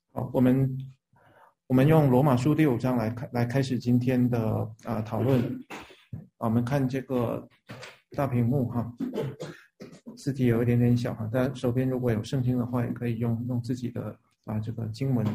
好，我们用罗马书第5章来开始今天的讨论。我们看这个大屏幕哈，字体有一点点小哈，大家手边如果有圣经的话，也可以用自己的这个经文。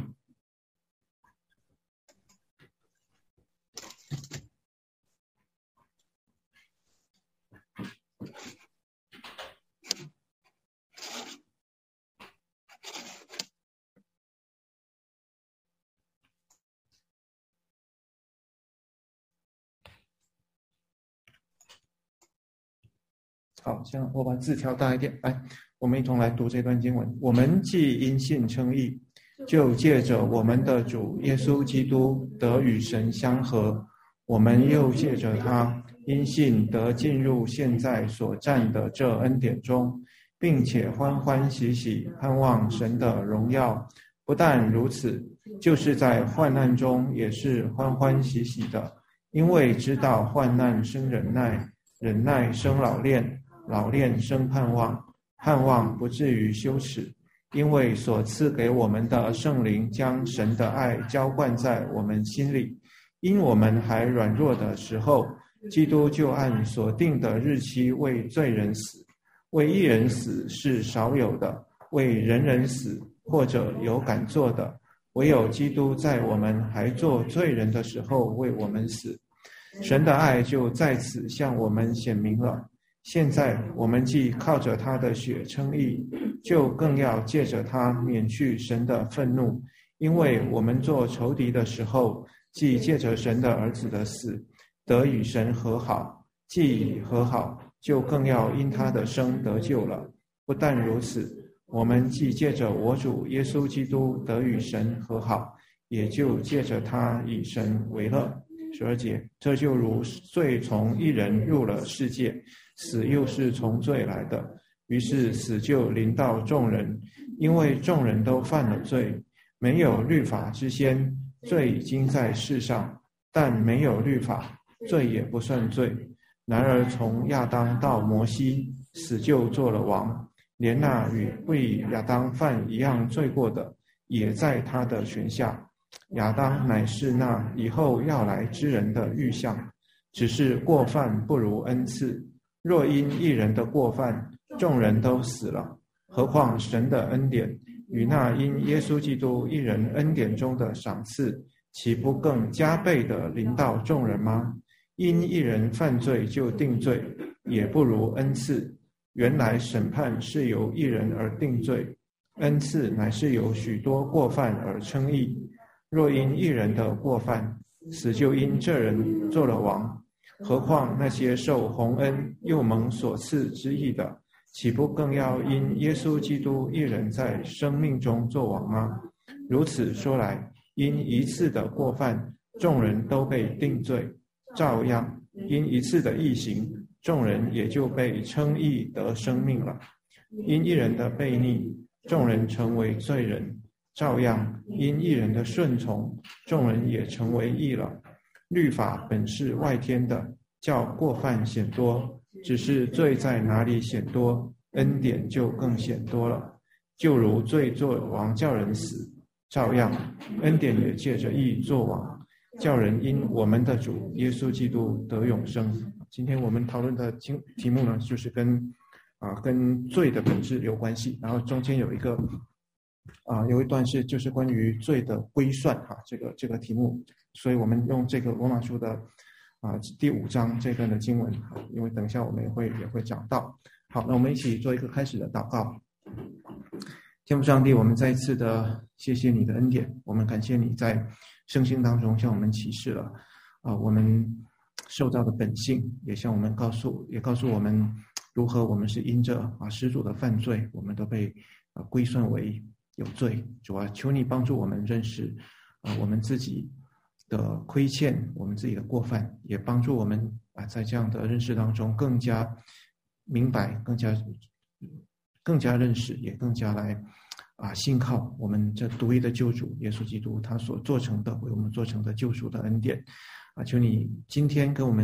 好，这样我把字调大一点。来，我们一同来读这段经文。我们既因信称义，就借着我们的主耶稣基督得与神相合，我们又借着他因信得进入现在所占的这恩典中，并且欢欢喜喜盼望神的荣耀。不但如此，就是在患难中也是欢欢喜喜的，因为知道患难生忍耐，忍耐生老练，老练生盼望，盼望不至于羞耻，因为所赐给我们的圣灵将神的爱浇灌在我们心里。因我们还软弱的时候，基督就按所定的日期为罪人死。为一人死是少有的，为人人死或者有敢做的，唯有基督在我们还做罪人的时候为我们死。神的爱就在此向我们显明了。现在我们既靠着他的血称义，就更要借着他免去神的愤怒，因为我们做仇敌的时候，既借着神的儿子的死得与神和好，既已和好，就更要因他的生得救了。不但如此，我们既借着我主耶稣基督得与神和好，也就借着他以神为乐。12节，这就如罪从一人入了世界，死又是从罪来的，于是死就临到众人，因为众人都犯了罪。没有律法之先，罪已经在世上，但没有律法，罪也不算罪。然而从亚当到摩西，死就做了王，连那与不以亚当犯一样罪过的，也在他的权下。亚当乃是那以后要来之人的预像，只是过犯不如恩赐。若因一人的过犯，众人都死了，何况神的恩典与那因耶稣基督一人恩典中的赏赐，岂不更加倍的临到众人吗？因一人犯罪就定罪，也不如恩赐。原来审判是由一人而定罪，恩赐乃是由许多过犯而称义。若因一人的过犯，死就因这人做了王，何况那些受洪恩又蒙所赐之义的，岂不更要因耶稣基督一人在生命中做王吗？如此说来，因一次的过犯，众人都被定罪，照样因一次的义行，众人也就被称义得生命了。因一人的悖逆，众人成为罪人，照样因一人的顺从，众人也成为义了。律法本是外天的，叫过犯显多，只是罪在哪里显多，恩典就更显多了。就如罪作王叫人死，照样恩典也借着义作王，叫人因我们的主耶稣基督得永生。今天我们讨论的题目呢，就是跟罪的本质有关系，然后中间有一段就是关于罪的归算这个题目，所以我们用这个罗马书的第5章这段的经文，因为等一下我们也会讲到。好，那我们一起做一个开始的祷告。天父上帝，我们再一次的谢谢你的恩典，我们感谢你在圣经当中向我们启示了我们受造的本性，也向我们告诉我们如何我们是因着始祖的犯罪，我们都被归算为有罪。主啊，求你帮助我们认识我们自己的亏欠，我们自己的过犯，也帮助我们在这样的认识当中更加明白，更加认识，也更加来信靠我们这独一的救主耶稣基督，他所做成的为我们做成的救赎的恩典求你今天跟我们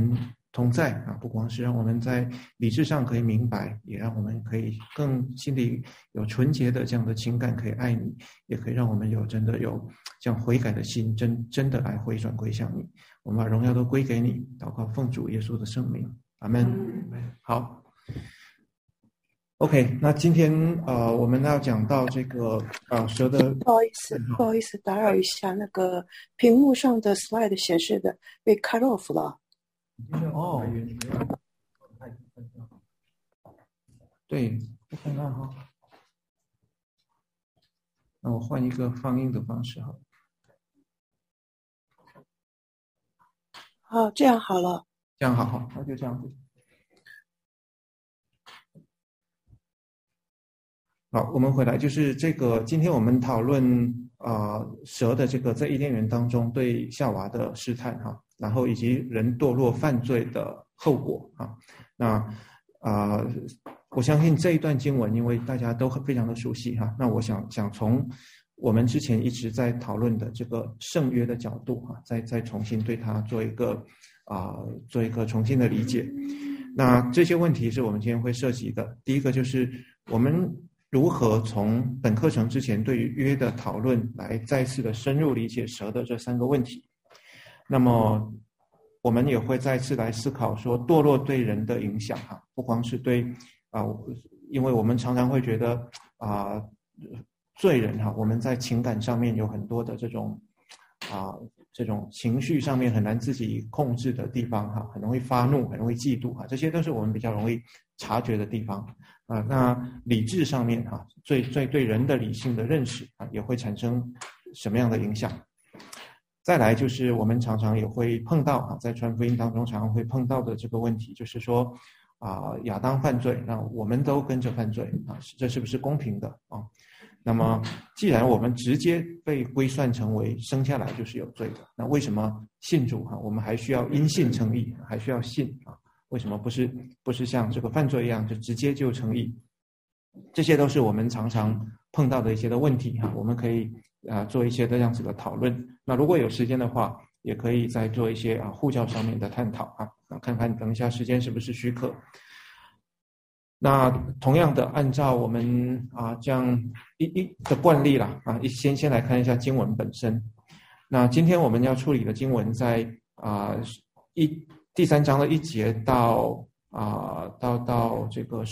同在啊，不光是让我们在理智上可以明白，也让我们可以更心里有纯洁的这样的情感可以爱你，也可以让我们真的有这样悔改的心，真的来回转归向你。我们把荣耀都归给你，祷告奉主耶稣的圣名，阿们。好 ，OK， 那今天我们要讲到这个蛇的， 不好意思，打扰一下，那个屏幕上的 slide 显示的被 cut off 了。 哦，对，我看看哈，那我换一个放映的方式哈。 好，这样好了。 这样好，那就这样子。好，我们回来，就是这个，今天我们讨论蛇的这个在伊甸园当中对夏娃的试探哈，然后以及人堕落犯罪的后果啊。那我相信这一段经文，因为大家都非常的熟悉哈，那我想从我们之前一直在讨论的这个圣约的角度哈，再重新对它做一个重新的理解。那这些问题是我们今天会涉及的。第一个就是我们如何从本课程之前对于约的讨论来再次的深入理解蛇的这3个问题。那么我们也会再次来思考说堕落对人的影响哈，不光是对因为我们常常会觉得罪人哈，我们在情感上面有很多的这种情绪上面很难自己控制的地方哈，很容易发怒，很容易嫉妒哈，这些都是我们比较容易察觉的地方那理智上面哈，对人的理性的认识也会产生什么样的影响？再来就是我们常常也会碰到在传福音当中常常会碰到的这个问题，就是说亚当犯罪，那我们都跟着犯罪这是不是公平的那么既然我们直接被归算成为生下来就是有罪的，那为什么信主我们还需要因信称义，还需要信为什么不是像这个犯罪一样就直接就称义？这些都是我们常常碰到的一些的问题我们可以做一些这样子的讨论。那如果有时间的话，也可以再做一些护教上面的探讨看看等一下时间是不是许可。那同样的，按照我们这样一的惯例啦先来看一下经文本身。那今天我们要处理的经文在第3章的1节到这个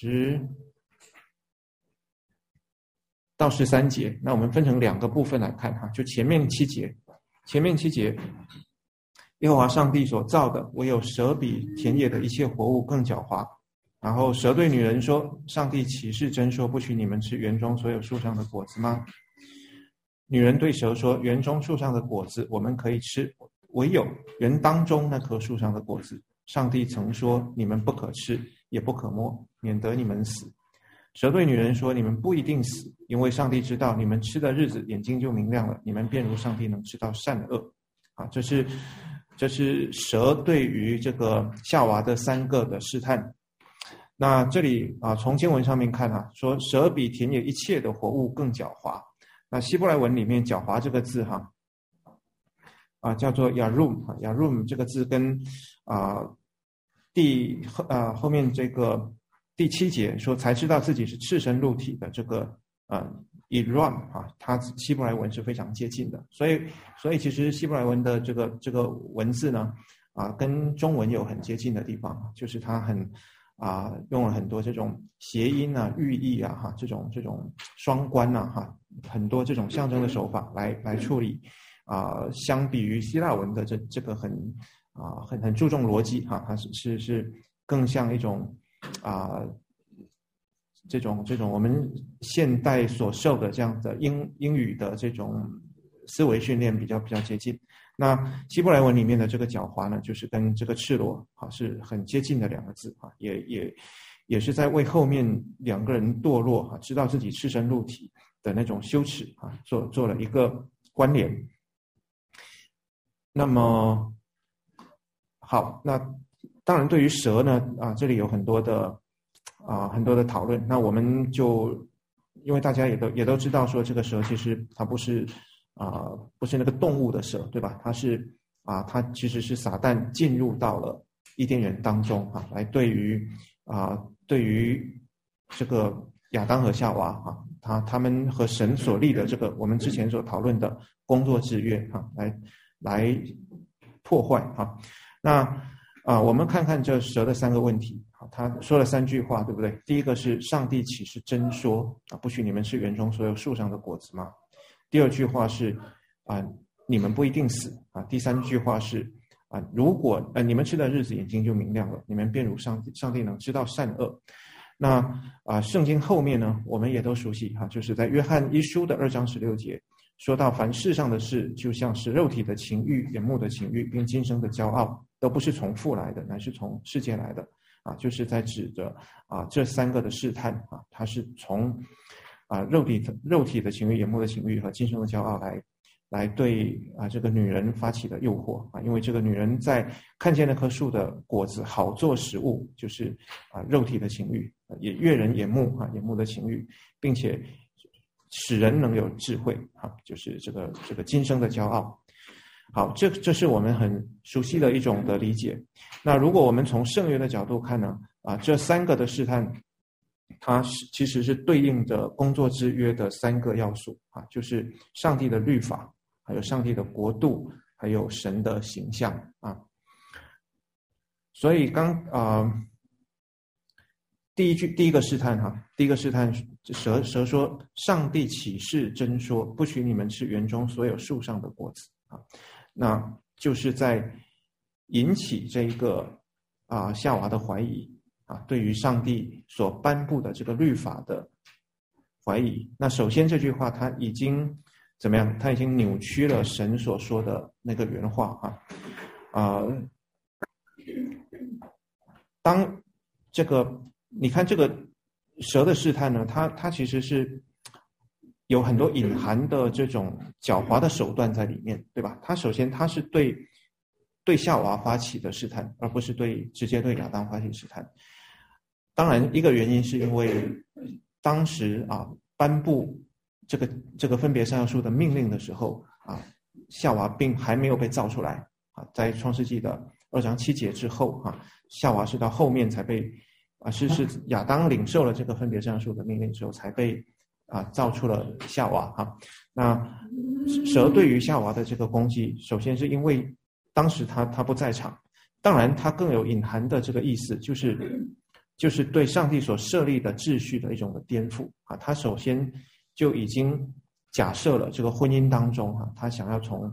到13节。那我们分成2个部分来看就前面7节，耶和华上帝所造的，唯有蛇比田野的一切活物更狡猾。然后蛇对女人说，上帝岂是真说不许你们吃园中所有树上的果子吗？女人对蛇说，园中树上的果子我们可以吃，唯有园当中那棵树上的果子，上帝曾说你们不可吃，也不可摸，免得你们死。蛇对女人说，你们不一定死，因为上帝知道你们吃的日子眼睛就明亮了，你们便如上帝能知道善恶这是蛇对于这个夏娃的3个的试探。那这里从经文上面看说蛇比田野一切的活物更狡猾。那希伯来文里面狡猾这个字叫做 yarum 这个字跟后面这个第7节说才知道自己是赤身露体的这个Iram 它希伯来文是非常接近的。所以其实希伯来文的这个文字呢跟中文有很接近的地方，就是它很用了很多这种谐音寓意这种双关很多这种象征的手法来处理相比于希腊文的这个很注重逻辑它是更像一种这种我们现代所受的这样的英语的这种思维训练比较接近。那希伯来文里面的这个狡猾呢，就是跟这个赤裸是很接近的2个字也是在为后面2个人堕落知道自己赤身露体的那种羞耻做了一个关联。那么好，那当然对于蛇呢这里有很多的讨论。那我们就因为大家也都知道说这个蛇其实它不是那个动物的蛇，对吧？它其实是撒旦进入到了伊甸园当中来对于这个亚当和夏娃他们和神所立的这个我们之前所讨论的工作制约来破坏那我们看看这蛇的3个问题他说了3句话，对不对？第一个是上帝岂是真说不许你们吃园中所有树上的果子吗？第2句话是你们不一定死第3句话是如果你们吃的日子眼睛就明亮了，你们便如上帝能知道善恶。那圣经后面呢，我们也都熟悉就是在约翰一书的2章16节说到，凡世上的事，就像是肉体的情欲、眼目的情欲，并今生的骄傲，都不是从父来的，乃是从世界来的就是在指着这3个的试探它是从肉体的情欲、眼目的情欲和今生的骄傲来对这个女人发起的诱惑因为这个女人在看见那棵树的果子好做食物，就是肉体的情欲，也悦人眼目眼目的情欲，并且使人能有智慧就是这个今生的骄傲。好，这是我们很熟悉的一种的理解。那如果我们从圣约的角度看呢这3个的试探它其实是对应着工作之约的3个要素就是上帝的律法，还有上帝的国度，还有神的形象所以第一个试探第一个试探蛇说，上帝岂是真说，不许你们吃园中所有树上的果子那就是在引起这个夏娃的怀疑对于上帝所颁布的这个律法的怀疑。那首先这句话它已经怎么样？它已经扭曲了神所说的那个原话当这个你看这个蛇的试探呢，它其实是有很多隐含的这种狡猾的手段在里面，对吧？它首先它是对夏娃发起的试探，而不是直接对亚当发起试探。当然一个原因是因为当时颁布这个分别善恶树的命令的时候夏娃并还没有被造出来在创世纪的2章7节之后夏娃是到后面才被是亚当领受了这个分别善恶树的命令之后才被造出了夏娃那蛇对于夏娃的这个攻击，首先是因为当时他不在场，当然他更有隐含的这个意思，就是对上帝所设立的秩序的一种的颠覆他首先就已经假设了这个婚姻当中他想要从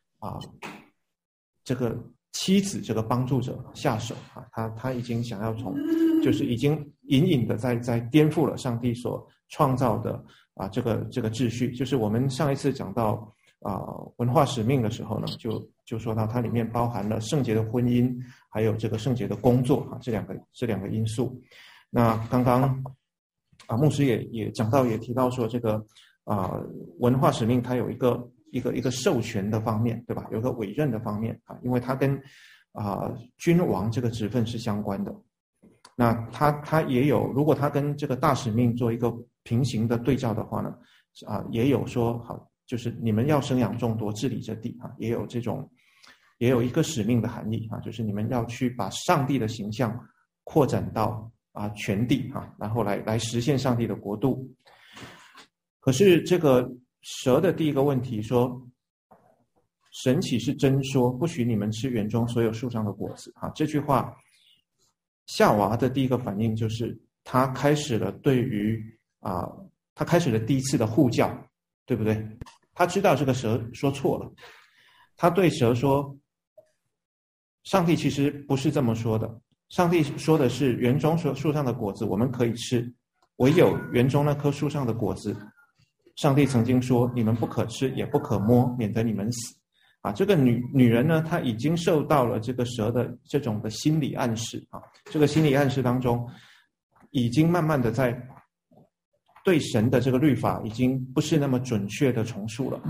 这个妻子这个帮助者下手他已经想要就是已经隐隐的在颠覆了上帝所创造的这个秩序。就是我们上一次讲到文化使命的时候呢，就说到它里面包含了圣洁的婚姻，还有这个圣洁的工作这两个因素。那刚刚牧师也讲到，也提到说这个文化使命它有一个授权的方面，对吧？有一个委任的方面因为它跟君王这个职分是相关的。那它也有，如果它跟这个大使命做一个平行的对照的话呢也有说好，就是你们要生养众多，治理这地也有一个使命的含义就是你们要去把上帝的形象扩展到全地然后来实现上帝的国度。可是这个蛇的第一个问题说，神岂是真说，不许你们吃园中所有树上的果子这句话，夏娃的第一个反应就是他开始了他开始了第一次的护教，对不对？他知道这个蛇说错了，他对蛇说，上帝其实不是这么说的，上帝说的是园中树上的果子我们可以吃，唯有园中那棵树上的果子，上帝曾经说你们不可吃也不可摸，免得你们死这个女人呢，她已经受到了这个蛇的这种的心理暗示这个心理暗示当中已经慢慢的在对神的这个律法已经不是那么准确的重述了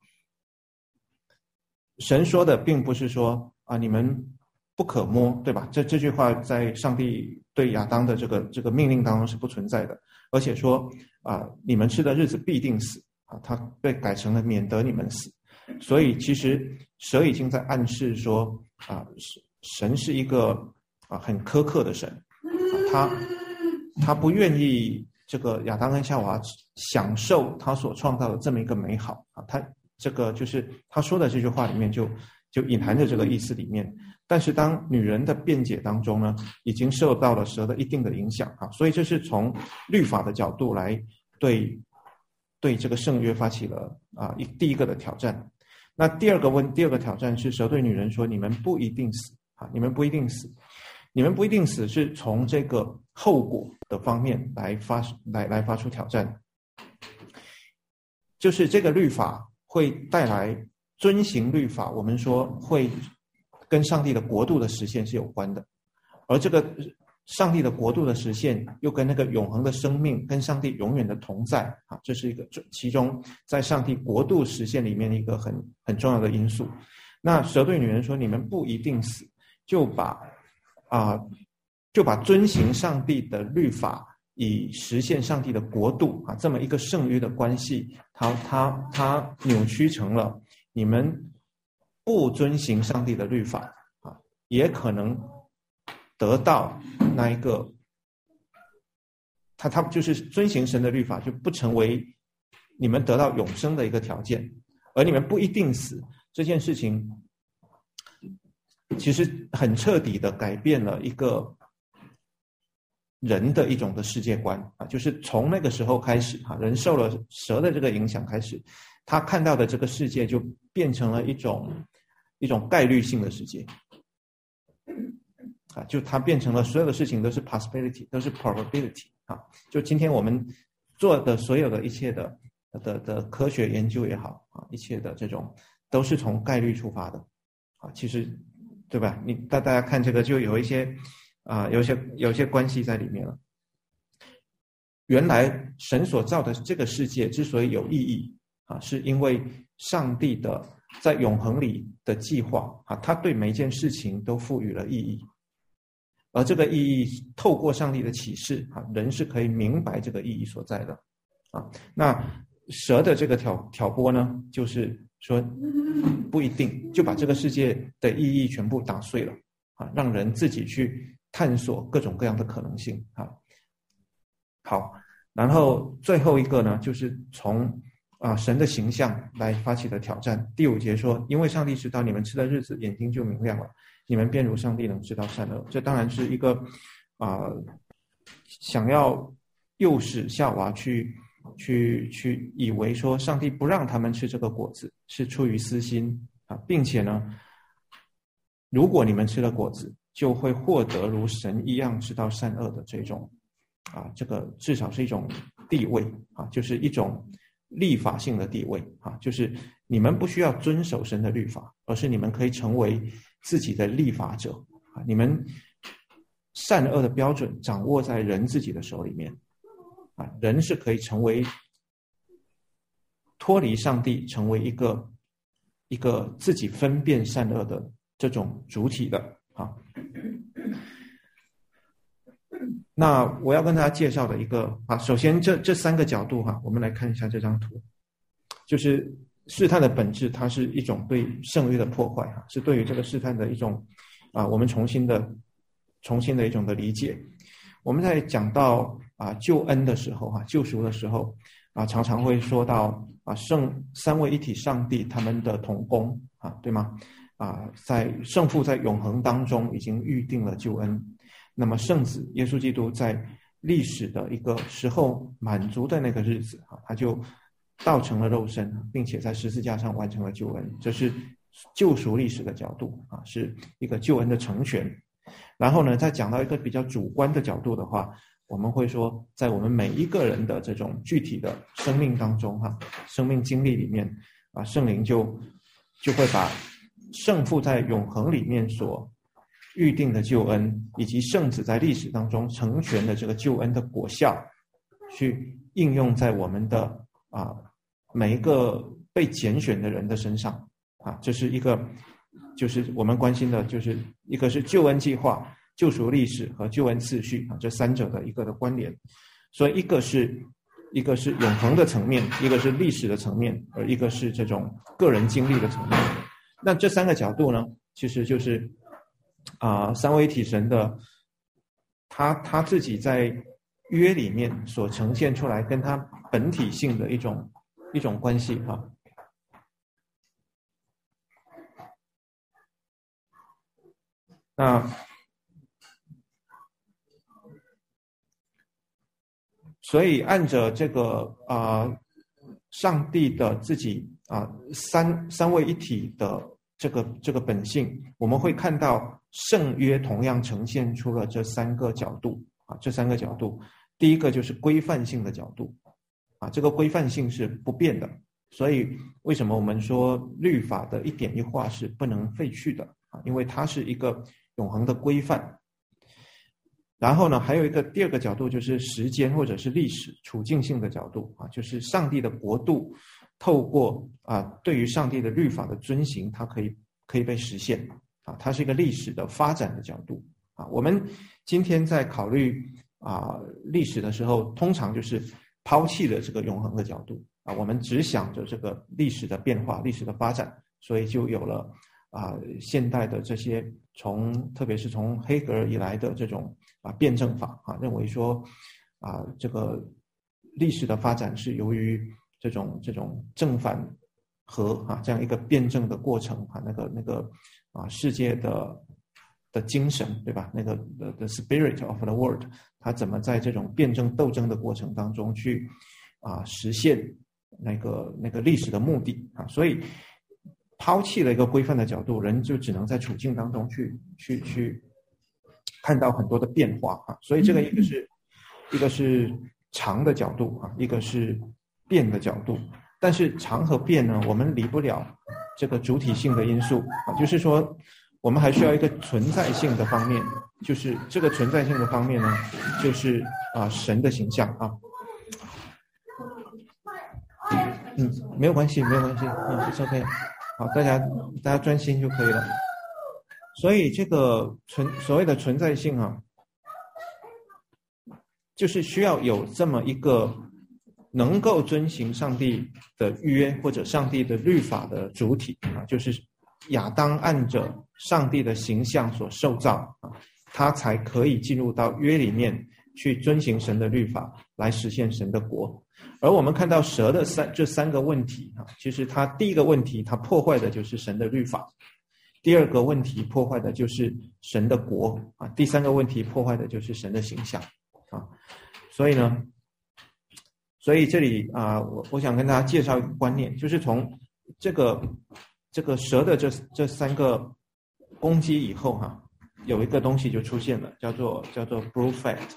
神说的并不是说你们不可摸，对吧？这句话在上帝对亚当的这个命令当中是不存在的，而且说你们吃的日子必定死它被改成了免得你们死。所以其实蛇已经在暗示说神是一个很苛刻的神，他不愿意这个亚当跟夏娃享受他所创造的这么一个美好他这个就是他说的这句话里面就隐含着这个意思里面。但是当女人的辩解当中呢，已经受到了蛇的一定的影响所以这是从律法的角度来对这个圣约发起了第一个的挑战。那第二个挑战是蛇对女人说：“你们不一定死你们不一定死。”你们不一定死是从这个后果的方面来发出挑战，就是这个律法会带来遵行律法，我们说会跟上帝的国度的实现是有关的，而这个上帝的国度的实现又跟那个永恒的生命跟上帝永远的同在这是一个其中在上帝国度实现里面一个很重要的因素。那蛇对女人说：“你们不一定死”，就把遵行上帝的律法以实现上帝的国度这么一个圣约的关系，它扭曲成了你们不遵行上帝的律法也可能得到那一个，他就是遵行神的律法就不成为你们得到永生的一个条件，而你们不一定死这件事情，其实很彻底的改变了一个人的一种的世界观就是从那个时候开始人受了蛇的这个影响开始，他看到的这个世界就变成了一种概率性的世界就它变成了所有的事情都是 possibility， 都是 probability就今天我们做的所有的一切的科学研究也好一切的这种都是从概率出发的其实对吧？大家看这个就有一些有些关系在里面了。原来神所造的这个世界之所以有意义是因为上帝的在永恒里的计划他对每一件事情都赋予了意义，而这个意义透过上帝的启示人是可以明白这个意义所在的那蛇的这个挑拨呢，就是说不一定，就把这个世界的意义全部打碎了让人自己去探索各种各样的可能性好，然后最后一个呢，就是从神的形象来发起的挑战。第5节说：“因为上帝知道你们吃的日子，眼睛就明亮了，你们便如上帝能知道善恶。”这当然是一个想要诱使夏娃去以为说上帝不让他们吃这个果子是出于私心并且呢，如果你们吃了果子，就会获得如神一样知道善恶的这种这个至少是一种地位就是一种立法性的地位就是你们不需要遵守神的律法，而是你们可以成为自己的立法者你们善恶的标准掌握在人自己的手里面人是可以成为脱离上帝，成为一个自己分辨善恶的这种主体的那我要跟大家介绍的一个首先这3个角度我们来看一下这张图。就是试探的本质，它是一种对圣约的破坏是对于这个试探的一种我们重新的一种的理解。我们在讲到救恩的时候救赎的时候常常会说到三位一体上帝他们的同工对吗？在圣父在永恒当中已经预定了救恩，那么圣子耶稣基督在历史的一个时候满足的那个日子他就道成了肉身，并且在十字架上完成了救恩。这是救赎历史的角度是一个救恩的成全。然后呢，再讲到一个比较主观的角度的话，我们会说在我们每一个人的这种具体的生命当中生命经历里面圣灵就会把圣父在永恒里面所预定的救恩，以及圣子在历史当中成全的这个救恩的果效，去应用在我们的每一个被拣选的人的身上这是一个就是我们关心的，就是一个是救恩计划、救赎历史和救恩次序这3者的一个的关联。所以一个是永恒的层面，一个是历史的层面，而一个是这种个人经历的层面。那这3个角度呢，其实就是三位一体神的他自己在约里面所呈现出来跟他本体性的一种关系哈。那所以按着这个上帝的自己三位一体的这个本性，我们会看到圣约同样呈现出了这三个角度这三个角度。第一个就是规范性的角度这个规范性是不变的，所以为什么我们说律法的一点一画是不能废去的因为它是一个永恒的规范。然后呢，还有一个第二个角度就是时间或者是历史处境性的角度就是上帝的国度透过对于上帝的律法的遵行，它可以被实现它是一个历史的发展的角度我们今天在考虑历史的时候，通常就是抛弃了这个永恒的角度我们只想着这个历史的变化、历史的发展，所以就有了现代的这些特别是从黑格尔以来的这种辩证法认为说这个历史的发展是由于这种正反合这样一个辩证的过程那个世界的精神对吧？那个 the spirit of the world， 它怎么在这种辩证斗争的过程当中去实现那个历史的目的所以抛弃了一个规范的角度，人就只能在处境当中去看到很多的变化所以这个一个是长的角度一个是变的角度。但是长和变呢，我们离不了这个主体性的因素就是说我们还需要一个存在性的方面，就是这个存在性的方面呢，就是神的形象没有关系it's OK 好，大家专心就可以了。所以这个所谓的存在性就是需要有这么一个能够遵行上帝的约或者上帝的律法的主体就是亚当按着上帝的形象所受造他才可以进入到约里面去遵行神的律法，来实现神的国。而我们看到蛇的这三个问题其实它第一个问题它破坏的就是神的律法，第二个问题破坏的就是神的国第三个问题破坏的就是神的形象所以这里我想跟大家介绍一个观念，就是从这个蛇的这三个攻击以后有一个东西就出现了，叫做 brute fact。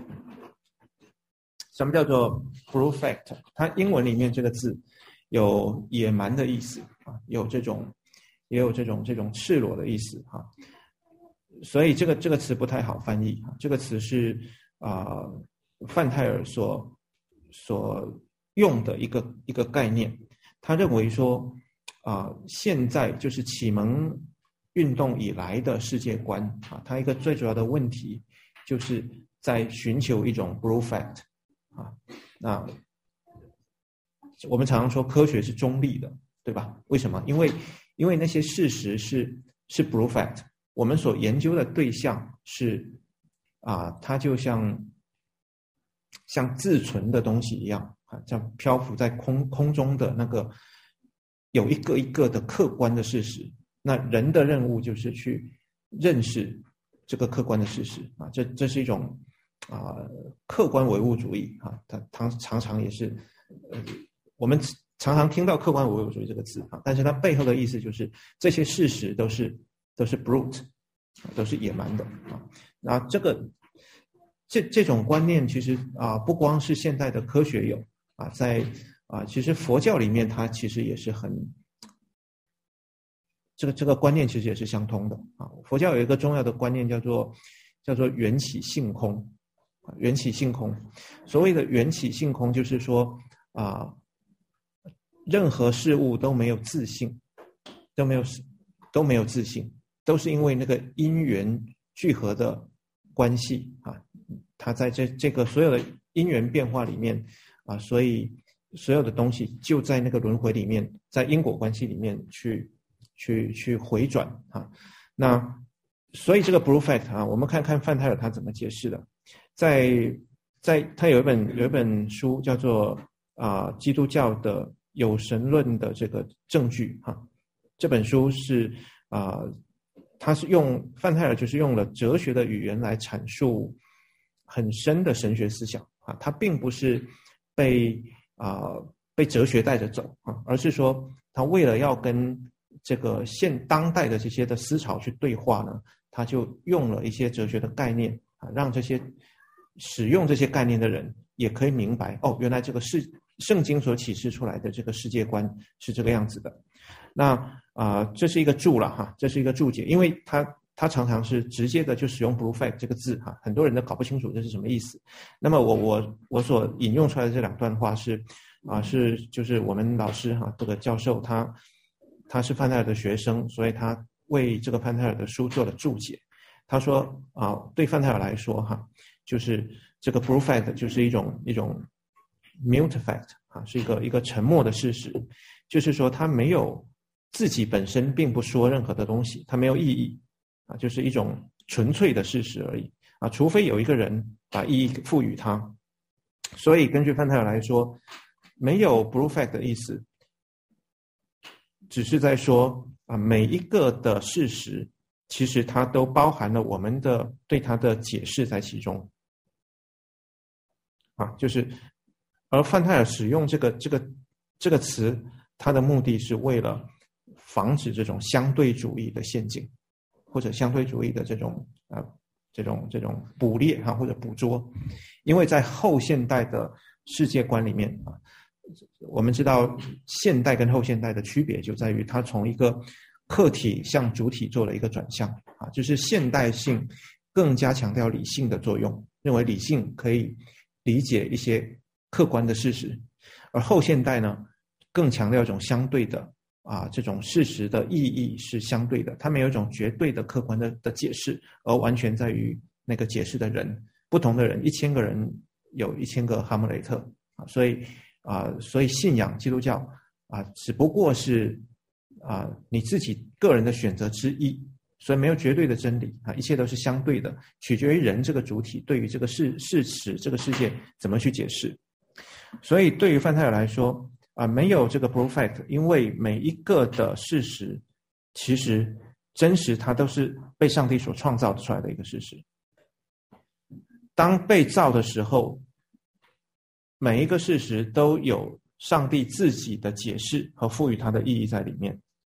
什么叫做 brute fact？ 它英文里面这个字有野蛮的意思也有这种赤裸的意思所以这个词不太好翻译这个词是范泰尔所用的一个概念。他认为说现在就是启蒙运动以来的世界观它一个最主要的问题就是在寻求一种 brute fact那我们常常说科学是中立的，对吧？为什么？因为那些事实是 brute fact， 我们所研究的对象是它就像自存的东西一样像漂浮在空中的那个有一个一个的客观的事实。那人的任务就是去认识这个客观的事实这是一种客观唯物主义它常常也是我们常常听到客观唯物主义这个词但是它背后的意思就是这些事实都是 brute， 都是野蛮的那这种观念其实不光是现代的科学有在其实佛教里面它其实也是很这个观念其实也是相通的佛教有一个重要的观念叫做缘起性空。缘起性空，所谓的缘起性空就是说任何事物都没有自性，都没有自性，都是因为那个因缘聚合的关系它在这个所有的因缘变化里面所以所有的东西就在那个轮回里面，在因果关系里面去回转那所以这个 blue fact 啊，我们看看范泰尔他怎么解释的。在他有一本书叫做基督教的有神论的这个证据哈。这本书是他是范泰尔就是用了哲学的语言来阐述很深的神学思想啊，他并不是被哲学带着走啊，而是说他为了要跟这个当代的这些的思潮去对话呢，他就用了一些哲学的概念啊，让这些使用这些概念的人也可以明白原来这个圣经所启示出来的这个世界观是这个样子的。那这是一个注了哈，这是一个注解，因为他常常是直接的就使用 blue fact 这个字哈，很多人都搞不清楚这是什么意思。那么我所引用出来的这两段话就是我们老师哈，这个教授他是范泰尔的学生，所以他为这个范泰尔的书做了注解。他说对范泰尔来说哈，就是这个 blue fact 就是一种 mute fact 啊，是一个沉默的事实，就是说他没有自己本身并不说任何的东西，它没有意义啊，就是一种纯粹的事实而已啊，除非有一个人把意义赋予它。所以根据范泰尔来说，没有 blue fact 的意思，只是在说每一个的事实其实它都包含了我们的对它的解释在其中啊，就是而范泰尔使用这个词，它的目的是为了防止这种相对主义的陷阱，或者相对主义的这种捕猎或者捕捉。因为在后现代的世界观里面我们知道现代跟后现代的区别就在于它从一个客体向主体做了一个转向就是现代性更加强调理性的作用，认为理性可以理解一些客观的事实，而后现代呢更强调一种相对的这种事实的意义是相对的，它没有一种绝对的客观的解释，而完全在于那个解释的人，不同的人，1000个人有1000个哈姆雷特所以信仰基督教只不过是你自己个人的选择之一，所以没有绝对的真理一切都是相对的，取决于人这个主体对于这个事实这个世界怎么去解释。所以对于范泰尔来说没有这个 blue fact， 因为每一个的事实其实真实它都是被上帝所创造出来的一个事实，当被造的时候，每一个事实都有上帝自己的解释和赋予它的意义在里面。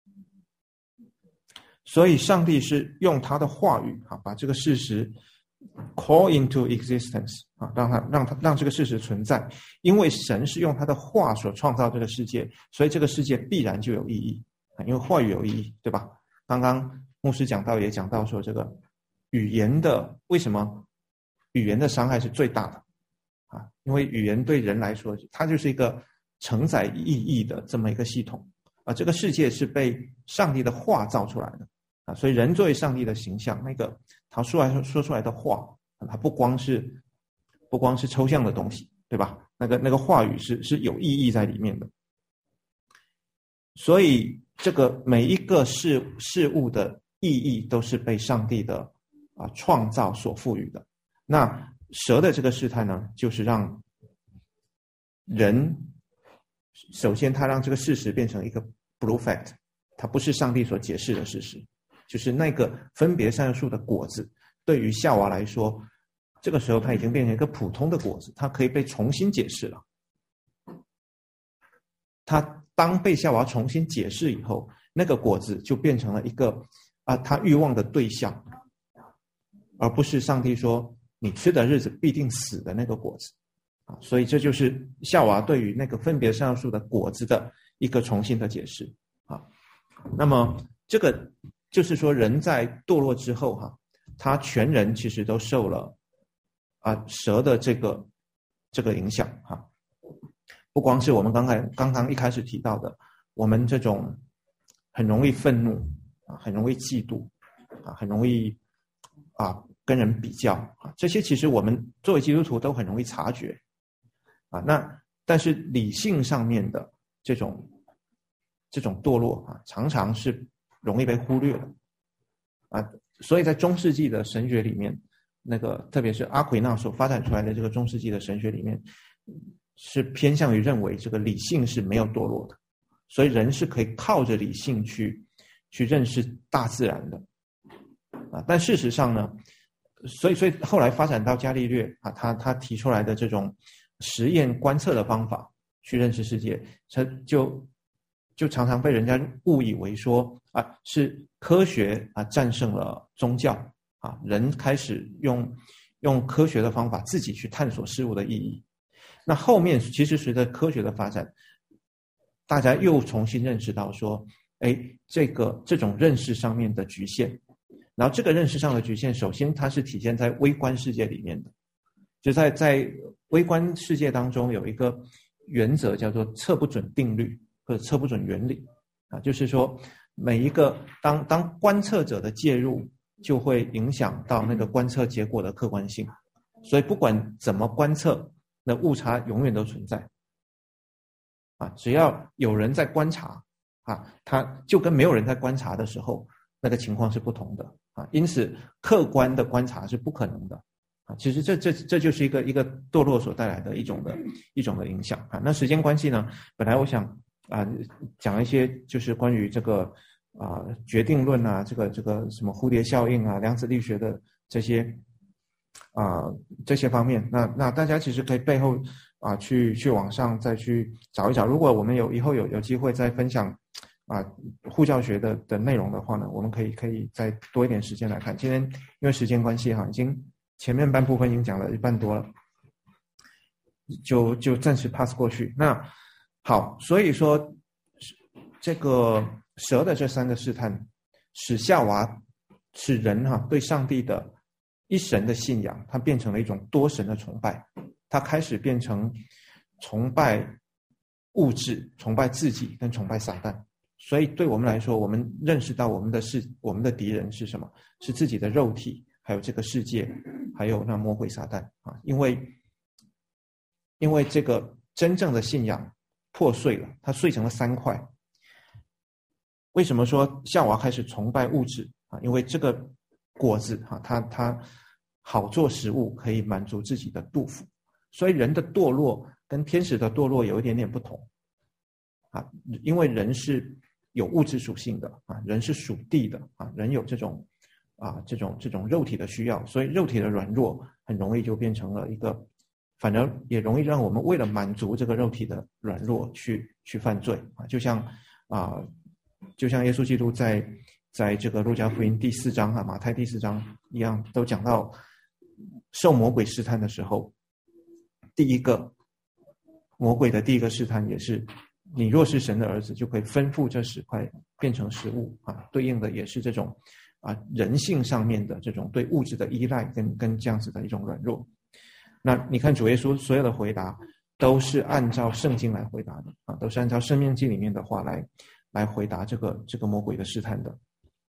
所以上帝是用他的话语把这个事实 call into existence 让这个事实存在。因为神是用他的话所创造这个世界，所以这个世界必然就有意义因为话语有意义，对吧？刚刚牧师也讲到说，这个语言的为什么语言的伤害是最大的因为语言对人来说它就是一个承载意义的这么一个系统这个世界是被上帝的话造出来的所以人作为上帝的形象，那个他说出来的话它不光是抽象的东西，对吧？那个话语是有意义在里面的。所以这个每一个事物的意义都是被上帝的创造所赋予的。那蛇的这个试探呢，就是让人首先他让这个事实变成一个 blue fact， 它不是上帝所解释的事实，就是那个分别善恶树的果子对于夏娃来说，这个时候它已经变成一个普通的果子，它可以被重新解释了。它当被夏娃重新解释以后，那个果子就变成了一个他欲望的对象，而不是上帝说你吃的日子必定死的那个果子所以这就是夏娃对于那个分别善恶树的果子的一个重新的解释那么这个就是说，人在堕落之后他全人其实都受了蛇的这个影响不光是我们刚刚一开始提到的，我们这种很容易愤怒很容易嫉妒很容易跟人比较这些其实我们作为基督徒都很容易察觉但是理性上面的这种堕落常常是容易被忽略的所以在中世纪的神学里面，那个特别是阿奎那所发展出来的这个中世纪的神学里面，是偏向于认为这个理性是没有堕落的，所以人是可以靠着理性去认识大自然的但事实上呢，所以后来发展到伽利略他提出来的这种实验观测的方法去认识世界，他就常常被人家误以为说是科学战胜了宗教人开始用科学的方法自己去探索事物的意义。那后面其实随着科学的发展，大家又重新认识到说，这种认识上面的局限。然后这个认识上的局限，首先它是体现在微观世界里面的，就在微观世界当中有一个原则叫做测不准定律或者测不准原理就是说每一个当观测者的介入就会影响到那个观测结果的客观性，所以不管怎么观测，那误差永远都存在只要有人在观察他就跟没有人在观察的时候那个情况是不同的因此客观的观察是不可能的其实这就是一个堕落所带来的一种的影响那时间关系呢，本来我想讲一些就是关于这个决定论这个什么蝴蝶效应量子力学的这些方面，那大家其实可以背后去网上再去找一找。如果我们以后有机会再分享护教学的内容的话呢，我们可以再多一点时间来看。今天因为时间关系已经前面半部分已经讲了一半多了，就暂时 pass 过去。那好，所以说这个蛇的这3个试探，使夏娃使人对上帝的一神的信仰，它变成了一种多神的崇拜，它开始变成崇拜物质、崇拜自己跟崇拜撒旦。所以对我们来说，我们认识到我们的敌人是什么？是自己的肉体，还有这个世界，还有那魔鬼撒旦因为这个真正的信仰破碎了，它碎成了3块。为什么说夏娃开始崇拜物质因为这个果子它好做食物，可以满足自己的肚腹。所以人的堕落跟天使的堕落有一点点不同因为人是有物质属性的人是属地的人有这种肉体的需要，所以肉体的软弱很容易就变成了一个，反而也容易让我们为了满足这个肉体的软弱去犯罪就像耶稣基督在这个路加福音第4章马太第4章一样，都讲到受魔鬼试探的时候，魔鬼的第一个试探也是，你若是神的儿子，就可以吩咐这10块变成食物对应的也是这种人性上面的这种对物质的依赖跟这样子的一种软弱。那你看主耶稣所有的回答都是按照圣经来回答的都是按照申命记里面的话来回答这个魔鬼的试探的，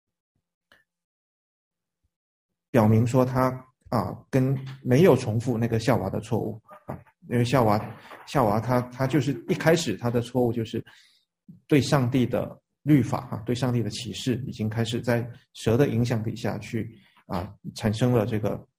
表明说他跟没有重复那个夏娃的错误因为夏娃他就是一开始他的错误就是对上帝的律法对上帝的启示已经开始在蛇的影响底下去产生了这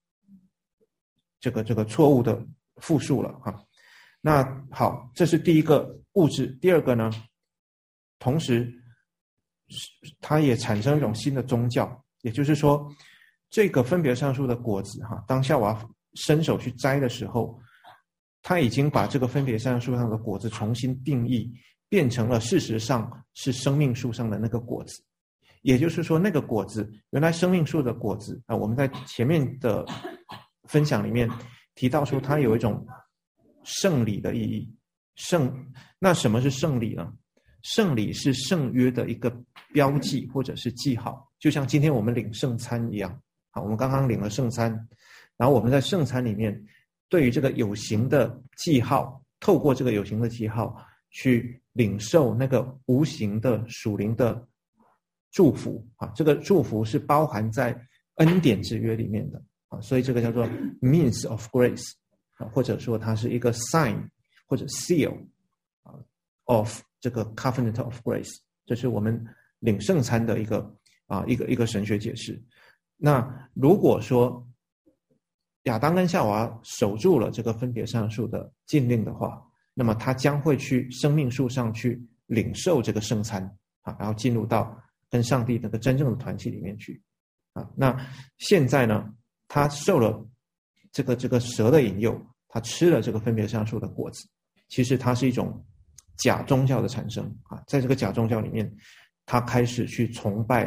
个错误的复述了那好，这是第一个物质。第二个呢，同时它也产生一种新的宗教，也就是说这个分别善恶树的果子当夏娃伸手去摘的时候，他已经把这个分别善恶树上的果子重新定义，变成了事实上是生命树上的那个果子。也就是说那个果子，原来生命树的果子我们在前面的分享里面提到说它有一种圣礼的意义。那什么是圣礼呢？圣礼是圣约的一个标记或者是记号，就像今天我们领圣餐一样我们刚刚领了圣餐，然后我们在圣餐里面对于这个有形的记号，透过这个有形的记号去领受那个无形的属灵的祝福这个祝福是包含在恩典之约里面的所以这个叫做 means of grace 或者说它是一个 sign 或者 seal of 这个 covenant of grace， 这是我们领圣餐的一个神学解释。 那如果说亚当跟夏娃守住了这个分别善恶树的禁令的话，那么他将会去生命树上去领受这个圣餐啊，然后进入到跟上帝那个真正的团契里面去啊。那现在呢，他受了这个蛇的引诱，他吃了这个分别善恶树的果子，其实它是一种假宗教的产生啊。在这个假宗教里面，他开始去崇拜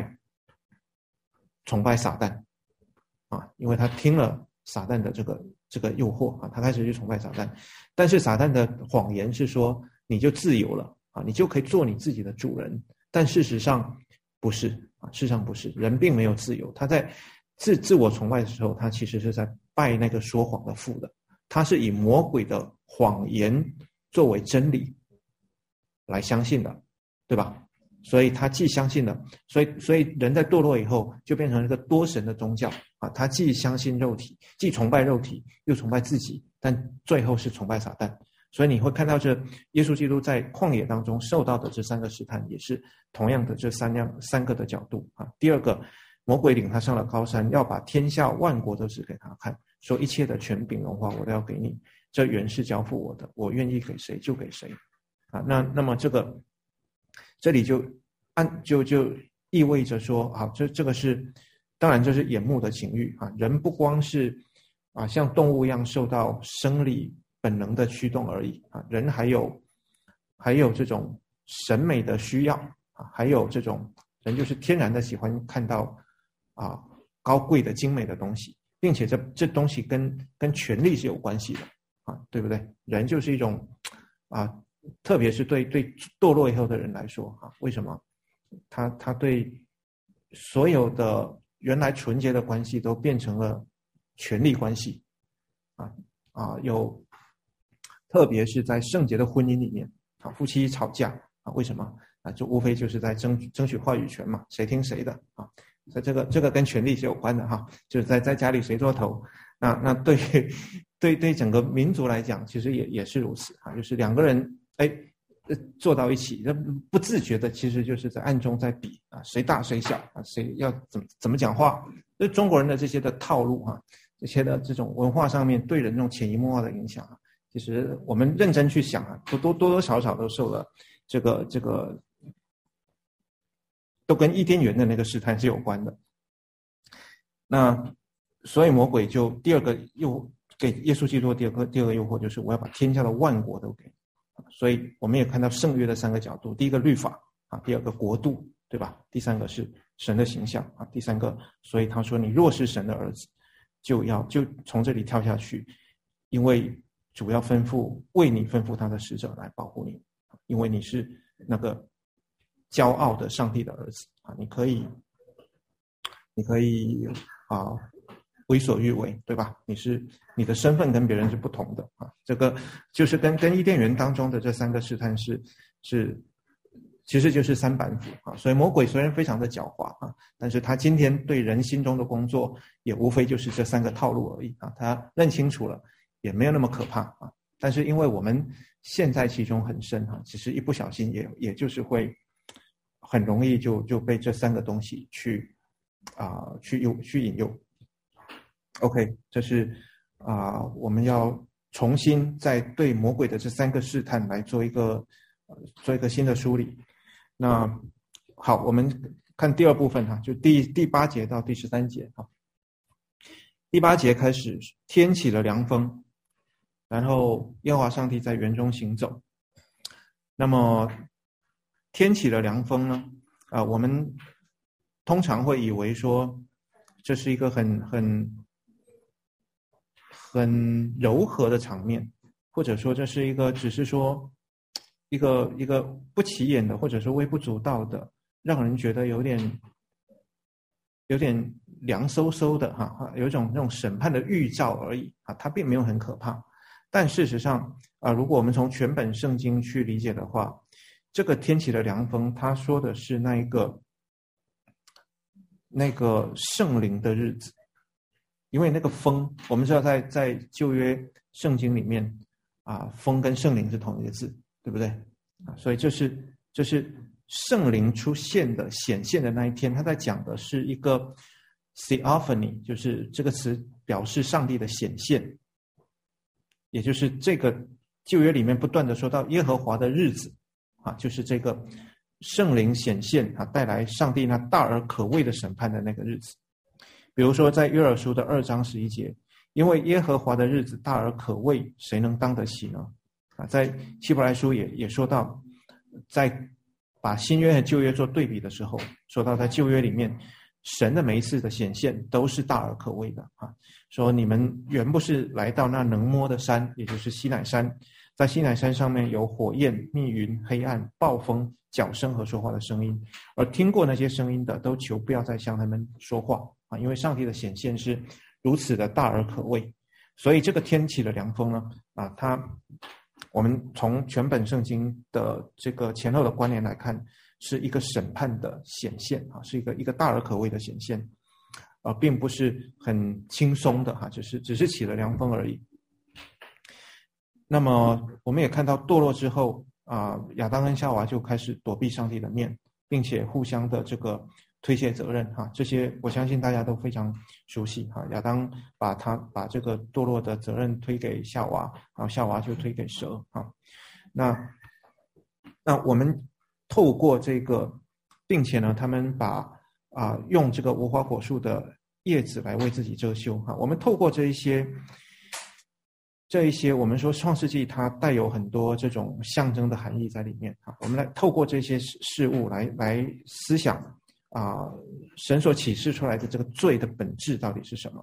撒旦啊，因为他听了撒旦的这个诱惑啊，他开始去崇拜撒旦。但是撒旦的谎言是说你就自由了啊，你就可以做你自己的主人。但事实上不是啊，事实上不是，人并没有自由。他在自我崇拜的时候，他其实是在拜那个说谎的父的，他是以魔鬼的谎言作为真理来相信的，对吧？所以他既相信了，所以人在堕落以后就变成一个多神的宗教啊，他既相信肉体，既崇拜肉体，又崇拜自己，但最后是崇拜撒旦。所以你会看到这耶稣基督在旷野当中受到的这三个试探，也是同样的这三个的角度啊。第二个，魔鬼领他上了高山，要把天下万国都指给他看，说一切的权柄荣华我都要给你，这原是交付我的，我愿意给谁就给谁啊。那么这里就意味着说啊，这个是当然这是眼目的情欲啊，人不光是啊像动物一样受到生理本能的驱动而已啊，人还有这种审美的需要啊，还有这种人就是天然的喜欢看到啊高贵的精美的东西，并且这东西跟权力是有关系的啊，对不对？人就是一种啊，特别是对堕落以后的人来说啊，为什么他对所有的原来纯洁的关系都变成了权力关系有特别是在圣洁的婚姻里面啊，夫妻吵架啊，为什么啊？就无非就是在争取话语权嘛，谁听谁的啊？所以这个跟权力是有关的哈，就是在家里谁做头。那对整个民族来讲，其实也是如此啊，就是两个人坐到一起，不自觉的其实就是在暗中在比啊，谁大谁小啊，谁要怎么讲话。这中国人的这些的套路啊，这些的这种文化上面对人这种潜移默化的影响啊，其实我们认真去想啊，多少都受了这个都跟伊甸园的那个试探是有关的。那所以魔鬼就第二个给耶稣基督第二个诱惑，就是我要把天下的万国都给你。所以我们也看到圣约的三个角度，第一个律法啊，第二个国度，对吧？第三个是神的形象啊，第三个，所以他说你若是神的儿子，就从这里跳下去，因为主要为你吩咐他的使者来保护你，因为你是那个骄傲的上帝的儿子啊，你可以为所欲为，对吧？你的身份跟别人是不同的啊，这个就是跟伊甸园当中的这三个试探是其实就是三板斧啊。所以魔鬼虽然非常的狡猾啊，但是他今天对人心中的工作也无非就是这三个套路而已啊，他认清楚了也没有那么可怕啊。但是因为我们陷在其中很深啊，其实一不小心也就是会很容易就被这三个东西去引诱。OK， 这是我们要重新再对魔鬼的这三个试探来做一个新的梳理。那好，我们看第二部分哈，就第8节到第13节哈。第8节开始，天起了凉风，然后耶和华上帝在园中行走。那么天起了凉风呢？我们通常会以为说这是一个很柔和的场面，或者说这是一个只是说一个不起眼的，或者说微不足道的，让人觉得有点凉飕飕的哈，有一种那种审判的预兆而已啊，它并没有很可怕。但事实上如果我们从全本圣经去理解的话，这个天起的凉风，它说的是那个圣灵的日子。因为那个风，我们知道在旧约圣经里面风跟圣灵是同一个字，对不对所以这是圣灵出现的显现的那一天，他在讲的是一个 theophany， 就是这个词表示上帝的显现，也就是这个旧约里面不断的说到耶和华的日子啊，就是这个圣灵显现啊，带来上帝那大而可畏的审判的那个日子。比如说在约珥书的2章11节，因为耶和华的日子大而可畏，谁能当得起呢？啊，在希伯来书也说到，在把新约和旧约做对比的时候，说到在旧约里面，神的每一次的显现都是大而可畏的啊。说你们原不是来到那能摸的山，也就是西乃山，在西乃山上面有火焰、密云、黑暗、暴风、角声和说话的声音，而听过那些声音的，都求不要再向他们说话啊，因为上帝的显现是如此的大而可畏。所以这个天起的凉风呢，啊，我们从全本圣经的这个前后的关联来看，是一个审判的显现啊，是一个大而可畏的显现，并不是很轻松的哈，只是起了凉风而已。那么我们也看到堕落之后啊，亚当跟夏娃就开始躲避上帝的面，并且互相的这个推卸责任哈，这些我相信大家都非常熟悉哈。亚当把这个堕落的责任推给夏娃，然后夏娃就推给蛇哈。那我们透过这个，并且呢，他们用这个无花果树的叶子来为自己遮羞哈。我们透过这一些，我们说创世纪它带有很多这种象征的含义在里面啊。我们来透过这些事物来思想神所启示出来的这个罪的本质到底是什么？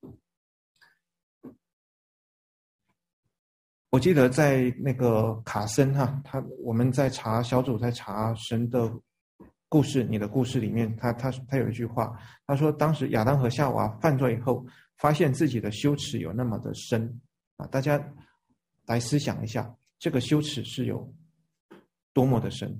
我记得在那个卡森哈，我们在小组在查神的故事，你的故事里面，他有一句话，他说当时亚当和夏娃犯罪以后，发现自己的羞耻有那么的深啊，大家来思想一下，这个羞耻是有多么的深，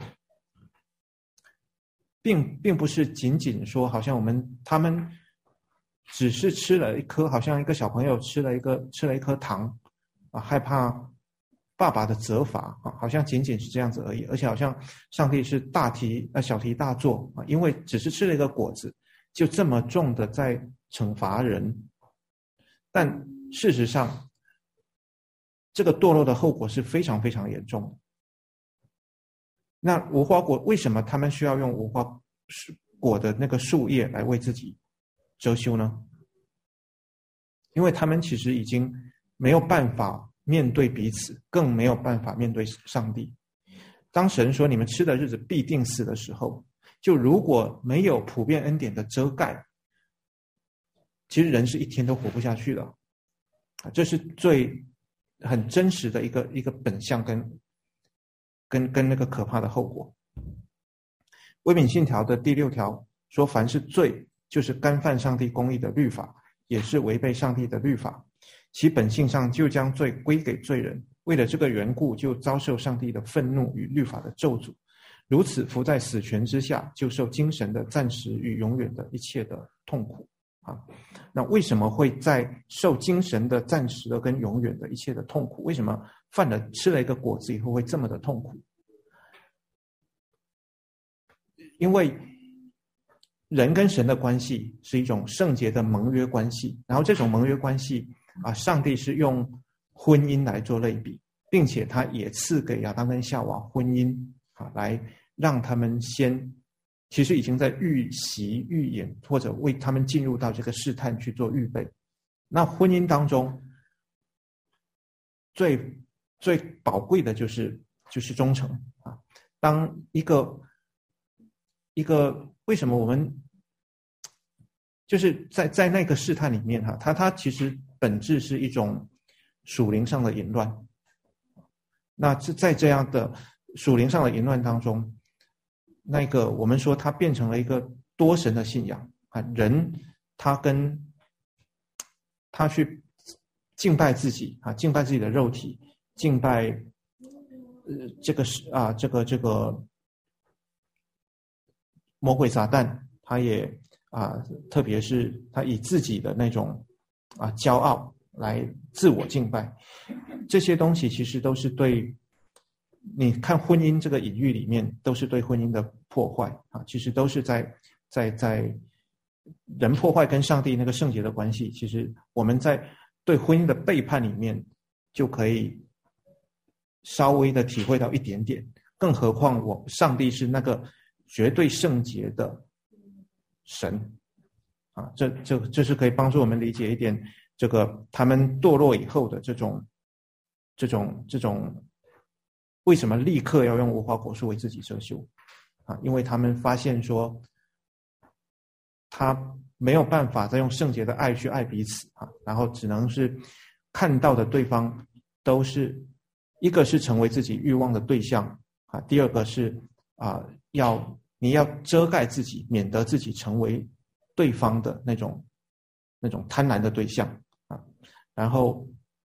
并不是仅仅说好像他们只是吃了一颗，好像一个小朋友吃了一颗糖啊，害怕爸爸的责罚啊，好像仅仅是这样子而已，而且好像上帝是小题大做啊，因为只是吃了一个果子，就这么重的在惩罚人。但事实上，这个堕落的后果是非常非常严重的。那无花果为什么他们需要用无花果的那个树叶来为自己遮羞呢？因为他们其实已经没有办法面对彼此，更没有办法面对上帝。当神说你们吃的日子必定死的时候，就如果没有普遍恩典的遮盖，其实人是一天都活不下去的。这是很真实的一个本相跟那个可怕的后果。威敏信条的第6条说，凡是罪，就是干犯上帝公义的律法，也是违背上帝的律法，其本性上就将罪归给罪人，为了这个缘故，就遭受上帝的愤怒与律法的咒诅，如此伏在死权之下，就受精神的暂时与永远的一切的痛苦啊。那为什么会在受精神的暂时的跟永远的一切的痛苦？为什么吃了一个果子以后会这么的痛苦？因为人跟神的关系是一种圣洁的盟约关系，然后这种盟约关系上帝是用婚姻来做类比，并且他也赐给亚当跟夏娃婚姻来让他们其实已经在预演或者为他们进入到这个试探去做预备。那婚姻当中最宝贵的就是忠诚啊。当一个为什么我们就是在那个试探里面它其实本质是一种属灵上的淫乱。那在这样的属灵上的淫乱当中，那个我们说它变成了一个多神的信仰啊，人他去敬拜自己啊，敬拜自己的肉体，敬拜这个魔鬼撒旦，他也特别是他以自己的那种骄傲来自我敬拜，这些东西其实都是对你看婚姻这个隐喻里面都是对婚姻的破坏啊，其实都是在人破坏跟上帝那个圣洁的关系，其实我们在对婚姻的背叛里面就可以稍微的体会到一点点，更何况上帝是那个绝对圣洁的神啊，这是可以帮助我们理解一点这个他们堕落以后的这种为什么立刻要用无花果树为自己遮羞啊？因为他们发现说他没有办法再用圣洁的爱去爱彼此啊，然后只能是看到的对方都是一个是成为自己欲望的对象啊，第二个是你要遮盖自己，免得自己成为对方的那种贪婪的对象啊，然后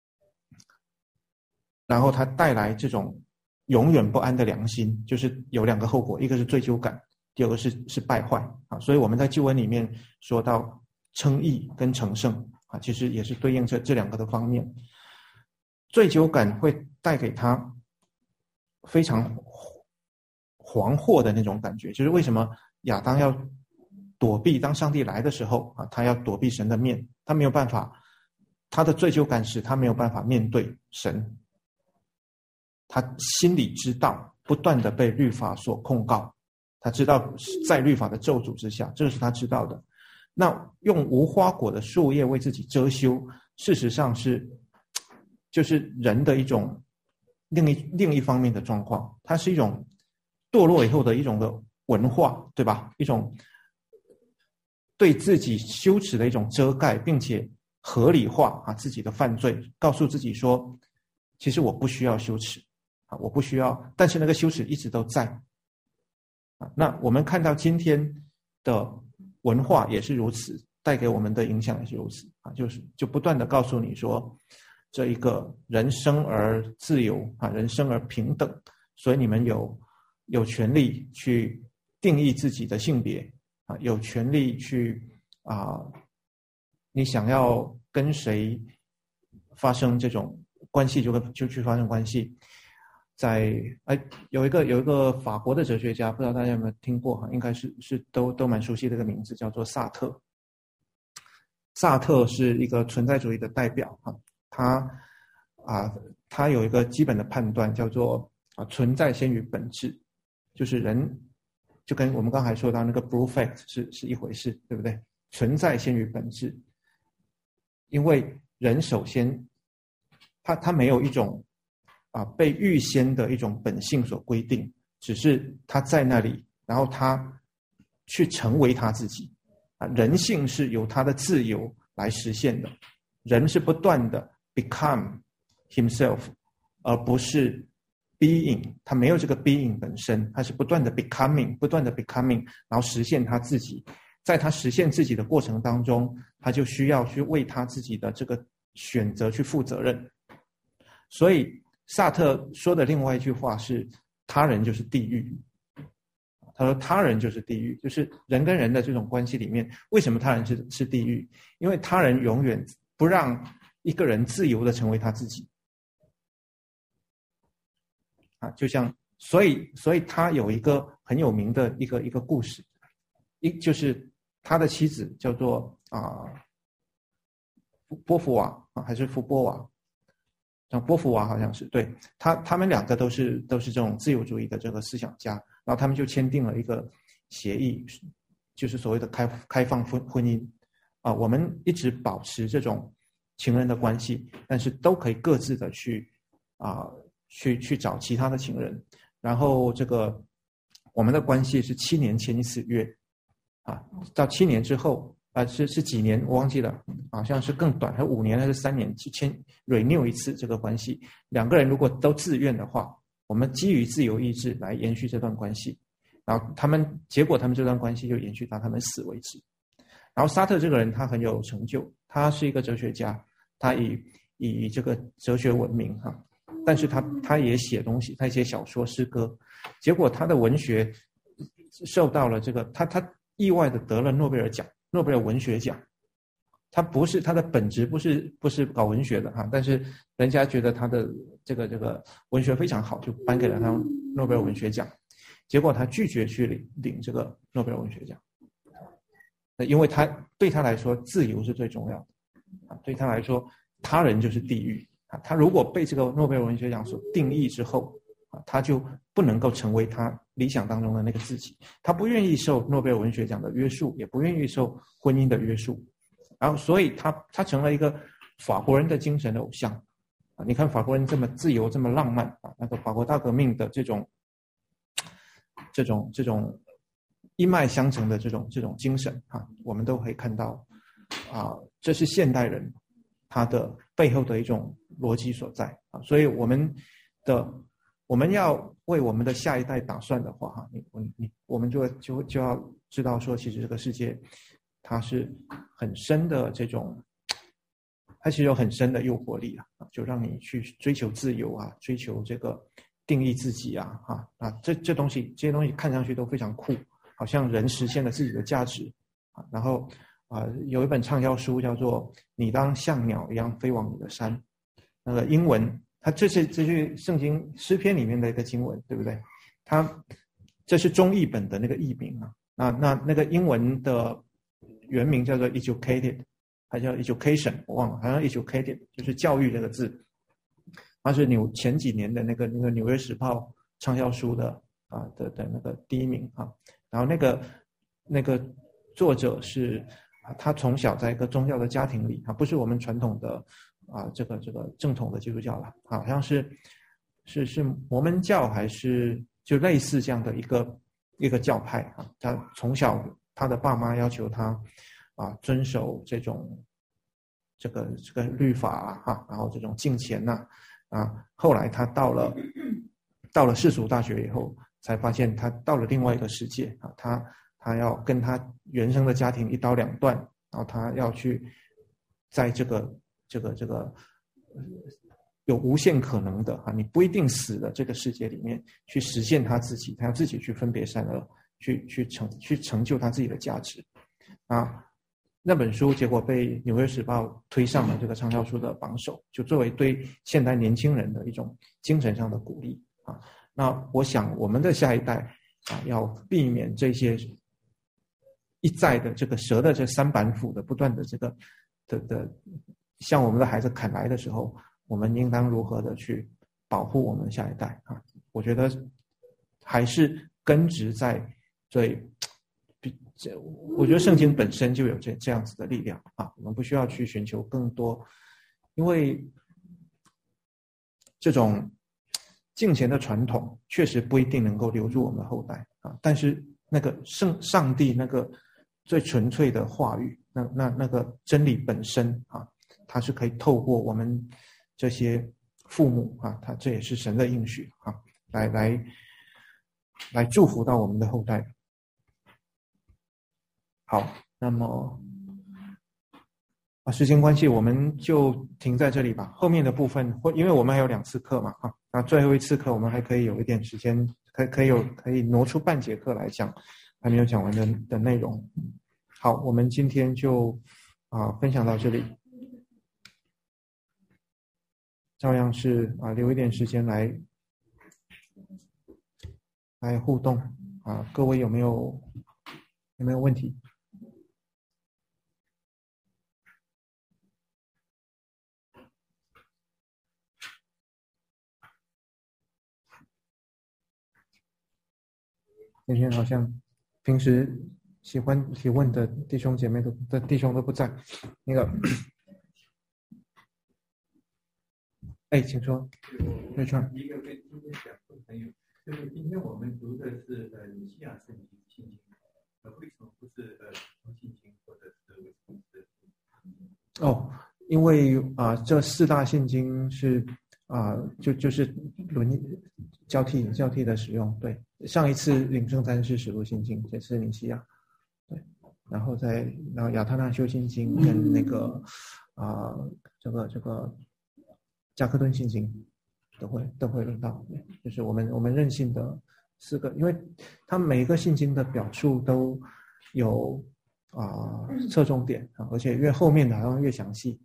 他带来这种永远不安的良心，就是有两个后果，一个是罪疚感，第二个是败坏啊。所以我们在救恩里面说到称义跟成圣啊，其实也是对应这两个的方面。罪疚感会带给他非常惶惑的那种感觉，就是为什么亚当要躲避当上帝来的时候啊，他要躲避神的面，他没有办法，他的罪疚感使他没有办法面对神，他心里知道不断的被律法所控告，他知道在律法的咒诅之下，这是他知道的。那用无花果的树叶为自己遮羞，事实上就是人的一种另一方面的状况，它是一种堕落以后的一种的文化，对吧？一种对自己羞耻的一种遮盖，并且合理化自己的犯罪，告诉自己说，其实我不需要羞耻啊，我不需要，但是那个羞耻一直都在啊。那我们看到今天的文化也是如此，带给我们的影响也是如此啊，就不断的告诉你说，这一个人生而自由啊，人生而平等，所以你们有权利去定义自己的性别啊，有权利去你想要跟谁发生这种关系就去发生关系。有一个法国的哲学家，不知道大家有没有听过哈？应该是都蛮熟悉的一个名字，叫做萨特。萨特是一个存在主义的代表啊，他有一个基本的判断，叫做存在先于本质，就是人就跟我们刚才说到那个 brute fact 是一回事，对不对？存在先于本质，因为人首先他没有一种被预先的一种本性所规定，只是他在那里，然后他去成为他自己人性是由他的自由来实现的，人是不断的 become himself， 而不是 being， 他没有这个 being 本身，他是不断的 becoming， 然后实现他自己。在他实现自己的过程当中，他就需要去为他自己的这个选择去负责任。所以萨特说的另外一句话是，他人就是地狱。他说他人就是地狱，就是人跟人的这种关系里面，为什么他人是地狱？因为他人永远不让一个人自由的成为他自己就像所以他有一个很有名的一个故事，就是他的妻子叫做波伏娃还是福波娃，像波伏娃好像是，对，他们两个都是这种自由主义的这个思想家，然后他们就签订了一个协议，就是所谓的开放婚姻我们一直保持这种情人的关系，但是都可以各自的去找其他的情人，然后这个我们的关系是7年签一次约到7年之后是几年我忘记了，好像是更短，还是5年还是3年去签 renew 一次这个关系。两个人如果都自愿的话，我们基于自由意志来延续这段关系，然后结果他们这段关系就延续到他们死为止。然后沙特这个人他很有成就，他是一个哲学家，他以这个哲学闻名但是他也写东西，他也写小说诗歌，结果他的文学受到了这个他意外的得了诺贝尔文学奖。他的本质不是搞文学的但是人家觉得他的这个文学非常好，就颁给了他诺贝尔文学奖。结果他拒绝去领这个诺贝尔文学奖因为对他来说自由是最重要的啊，对他来说他人就是地狱啊。他如果被这个诺贝尔文学奖所定义之后啊，他就不能够成为他理想当中的那个自己，他不愿意受诺贝尔文学奖的约束，也不愿意受婚姻的约束，然后所以他成了一个法国人的精神的偶像啊。你看法国人这么自由这么浪漫啊，那个法国大革命的这种一脉相承的这种精神啊，我们都可以看到啊，这是现代人他的背后的一种逻辑所在啊。所以我们要为我们的下一代打算的话哈，我们就要知道说，其实这个世界它是很深的这种，它其实有很深的诱惑力啊，就让你去追求自由啊，追求这个定义自己啊，这些东西看上去都非常酷，好像人实现了自己的价值啊。然后有一本畅销书叫做《你当像鸟一样飞往你的山》，那个英文，它这句圣经诗篇里面的一个经文，对不对？这是中译本的那个译名啊。那个英文的原名叫做 educated， 还叫 education， 我忘了，好像 educated 就是教育这个字。它是前几年的那个《纽约时报》畅销书的那个第一名啊。然后那个作者是他从小在一个宗教的家庭里啊，不是我们传统的这个正统的基督教了，好像是摩门教还是就类似这样的一个教派啊。他从小他的爸妈要求他遵守这个律法然后这种敬虔后来他到了世俗大学以后，才发现他到了另外一个世界啊，他要跟他原生的家庭一刀两断，然后他要去在这个有无限可能的你不一定死的这个世界里面去实现他自己，他要自己去分别善恶，去成就他自己的价值那本书结果被《纽约时报》推上了这个畅销书的榜首，就作为对现代年轻人的一种精神上的鼓励那我想我们的下一代要避免这些一再的这个蛇的这三板斧的不断的这个向我们的孩子砍来的时候，我们应当如何的去保护我们的下一代我觉得还是根植在我觉得圣经本身就有这样子的力量我们不需要去寻求更多，因为这种敬虔的传统确实不一定能够留住我们的后代但是那个上帝那个最纯粹的话语，那个真理本身它是可以透过我们这些父母它这也是神的应许来祝福到我们的后代。好，那么时间关系我们就停在这里吧，后面的部分因为我们还有2次课嘛那最后一次课我们还可以有一点时间，可以挪出半节课来讲还没有讲完的内容。好，我们今天就分享到这里，照样是留一点时间来互动各位有没有问题？今天好像平时喜欢提问的弟兄姐妹弟兄都不在。那个，请说。瑞川。 一个跟今天讲的朋友，就是今天我们读的是以西亚圣经信经，为什么不是信经或者是为什么是？ 因为这4大信经是就是交替的使用。对，上一次领圣餐是使徒信经，这次尼西亚。对，然后亚他那修信经跟那个这个加克顿信经都会论到，就是我们认信的4个，因为它每一个信经的表述都有侧重点而且越后面的好像越详细。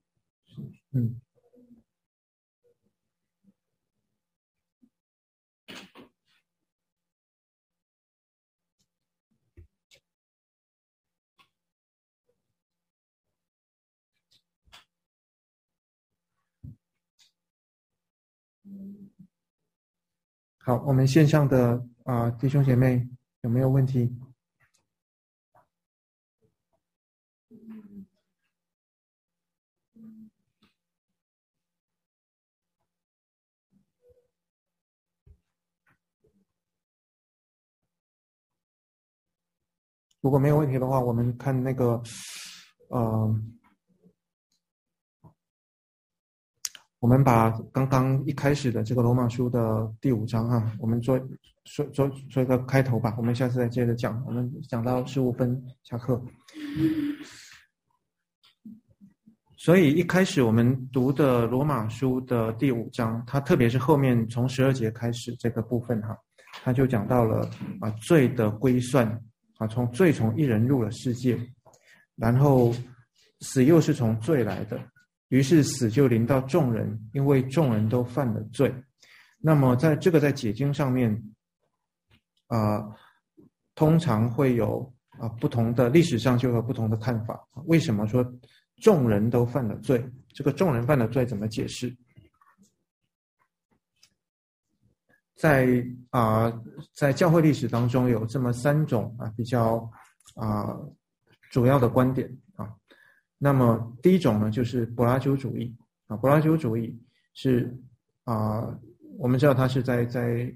好，我们线上的弟兄姐妹有没有问题？如果没有问题的话，我们看那个我们把刚刚一开始的这个罗马书的第5章啊，我们做一个开头吧，我们下次再接着讲。我们讲到15分下课。所以一开始我们读的罗马书的第5章，它特别是后面从12节开始这个部分哈，它就讲到了罪的归算啊，罪从一人入了世界，然后死又是从罪来的，于是死就临到众人，因为众人都犯了罪。那么在解经上面通常会有不同的，历史上就有不同的看法。为什么说众人都犯了罪？这个众人犯了罪怎么解释？在教会历史当中有这么3种比较主要的观点啊。那么第一种呢，就是柏拉修主义啊。柏拉修主义是我们知道它是在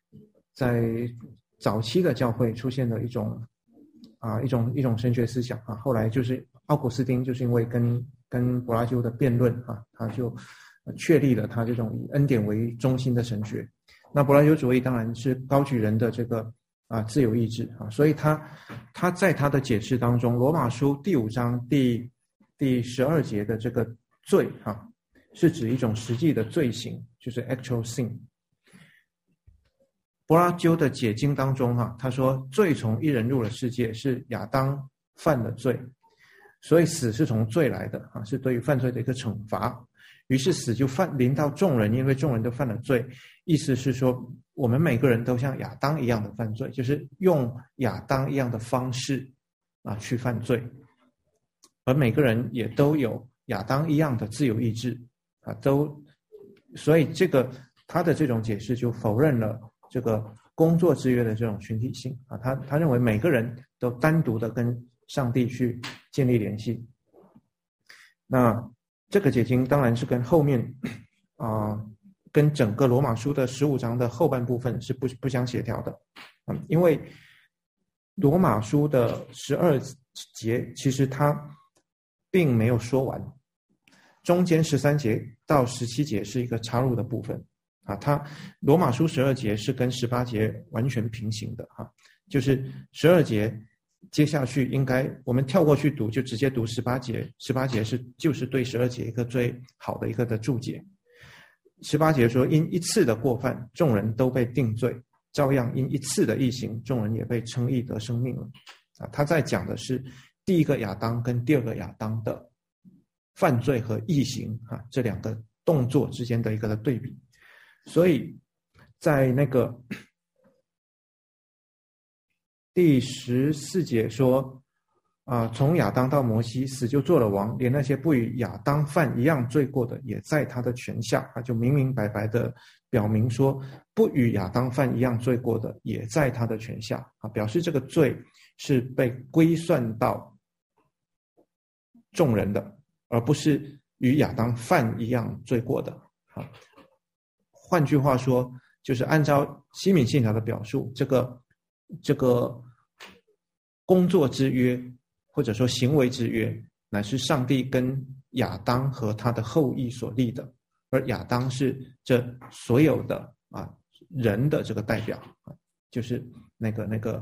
早期的教会出现的一种神学思想啊。后来就是奥古斯丁就是因为跟柏拉修的辩论啊，他就确立了他这种以恩典为中心的神学。那柏拉修主义当然是高举人的这个自由意志啊，所以他在他的解释当中，罗马书第5章第12节的这个罪是指一种实际的罪行，就是 actual sin。柏拉修的解经当中他说罪从一人入了世界，是亚当犯了罪，所以死是从罪来的是对于犯罪的一个惩罚。于是死就临到众人，因为众人都犯了罪。意思是说，我们每个人都像亚当一样的犯罪，就是用亚当一样的方式去犯罪，而每个人也都有亚当一样的自由意志所以他的这种解释就否认了这个工作制约的这种群体性他认为每个人都单独的跟上帝去建立联系。那这个解经当然是跟后面跟整个罗马书的15章的后半部分是不相协调的因为罗马书的12节其实它并没有说完，中间13节到17节是一个插入的部分它罗马书12节是跟18节完全平行的就是12节接下去应该我们跳过去读，就直接读18节。18节就是对12节一个最好的一个的注解。18节说，因一次的过犯，众人都被定罪，照样因一次的义行，众人也被称义得生命了他在讲的是第一个亚当跟第二个亚当的犯罪和义行这2个动作之间的一个的对比。所以在那个第14节说从亚当到摩西，死就做了王，连那些不与亚当犯一样罪过的，也在他的权下就明明白白的表明说，不与亚当犯一样罪过的，也在他的权下表示这个罪是被归算到众人的，而不是与亚当犯一样罪过的换句话说，就是按照西敏信条的表述，这个工作之约或者说行为之约，乃是上帝跟亚当和他的后裔所立的，而亚当是这所有的人的这个代表就是那个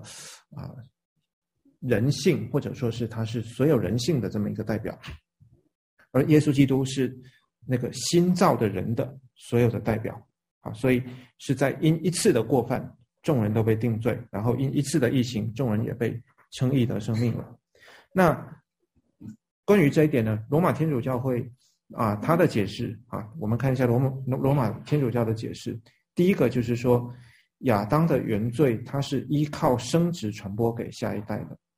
人性，或者说是他是所有人性的这么一个代表，而耶稣基督是那个新造的人的所有的代表所以是在因一次的过犯，众人都被定罪，然后因一次的义行，众人也被称义得生命了。那关于这一点呢，罗马天主教会他的解释我们看一下罗马天主教的解释。第一个就是说，亚当的原罪它是依靠生殖传播给下一代的。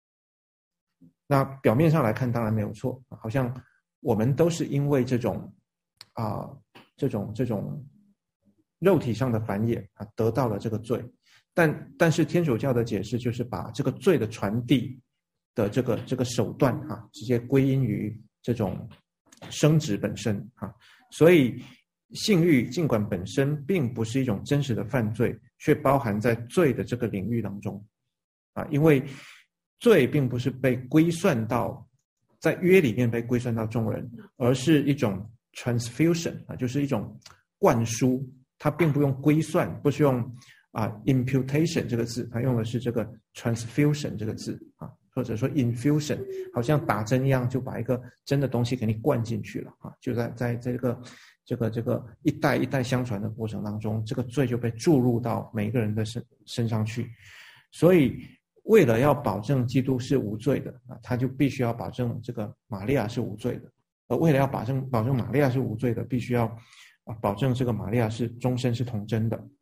那表面上来看当然没有错，好像我们都是因为这种这种肉体上的繁衍得到了这个罪，但是天主教的解释就是把这个罪的传递的这个手段直接归因于这种生殖本身所以性欲尽管本身并不是一种真实的犯罪，却包含在罪的这个领域当中因为罪并不是被归算到在约里面被归算到众人，而是一种 transfusion 就是一种灌输，它并不用归算，不是用imputation 这个字，它用的是这个 transfusion 这个字或者说 infusion， 好像打针一样，就把一个真的东西给你灌进去了就在这个一代一代相传的过程当中，这个罪就被注入到每一个人的身上去。所以为了要保证基督是无罪的他就必须要保证这个玛利亚是无罪的，而为了要保证玛利亚是无罪的，必须要保证这个玛利亚是终身是童贞的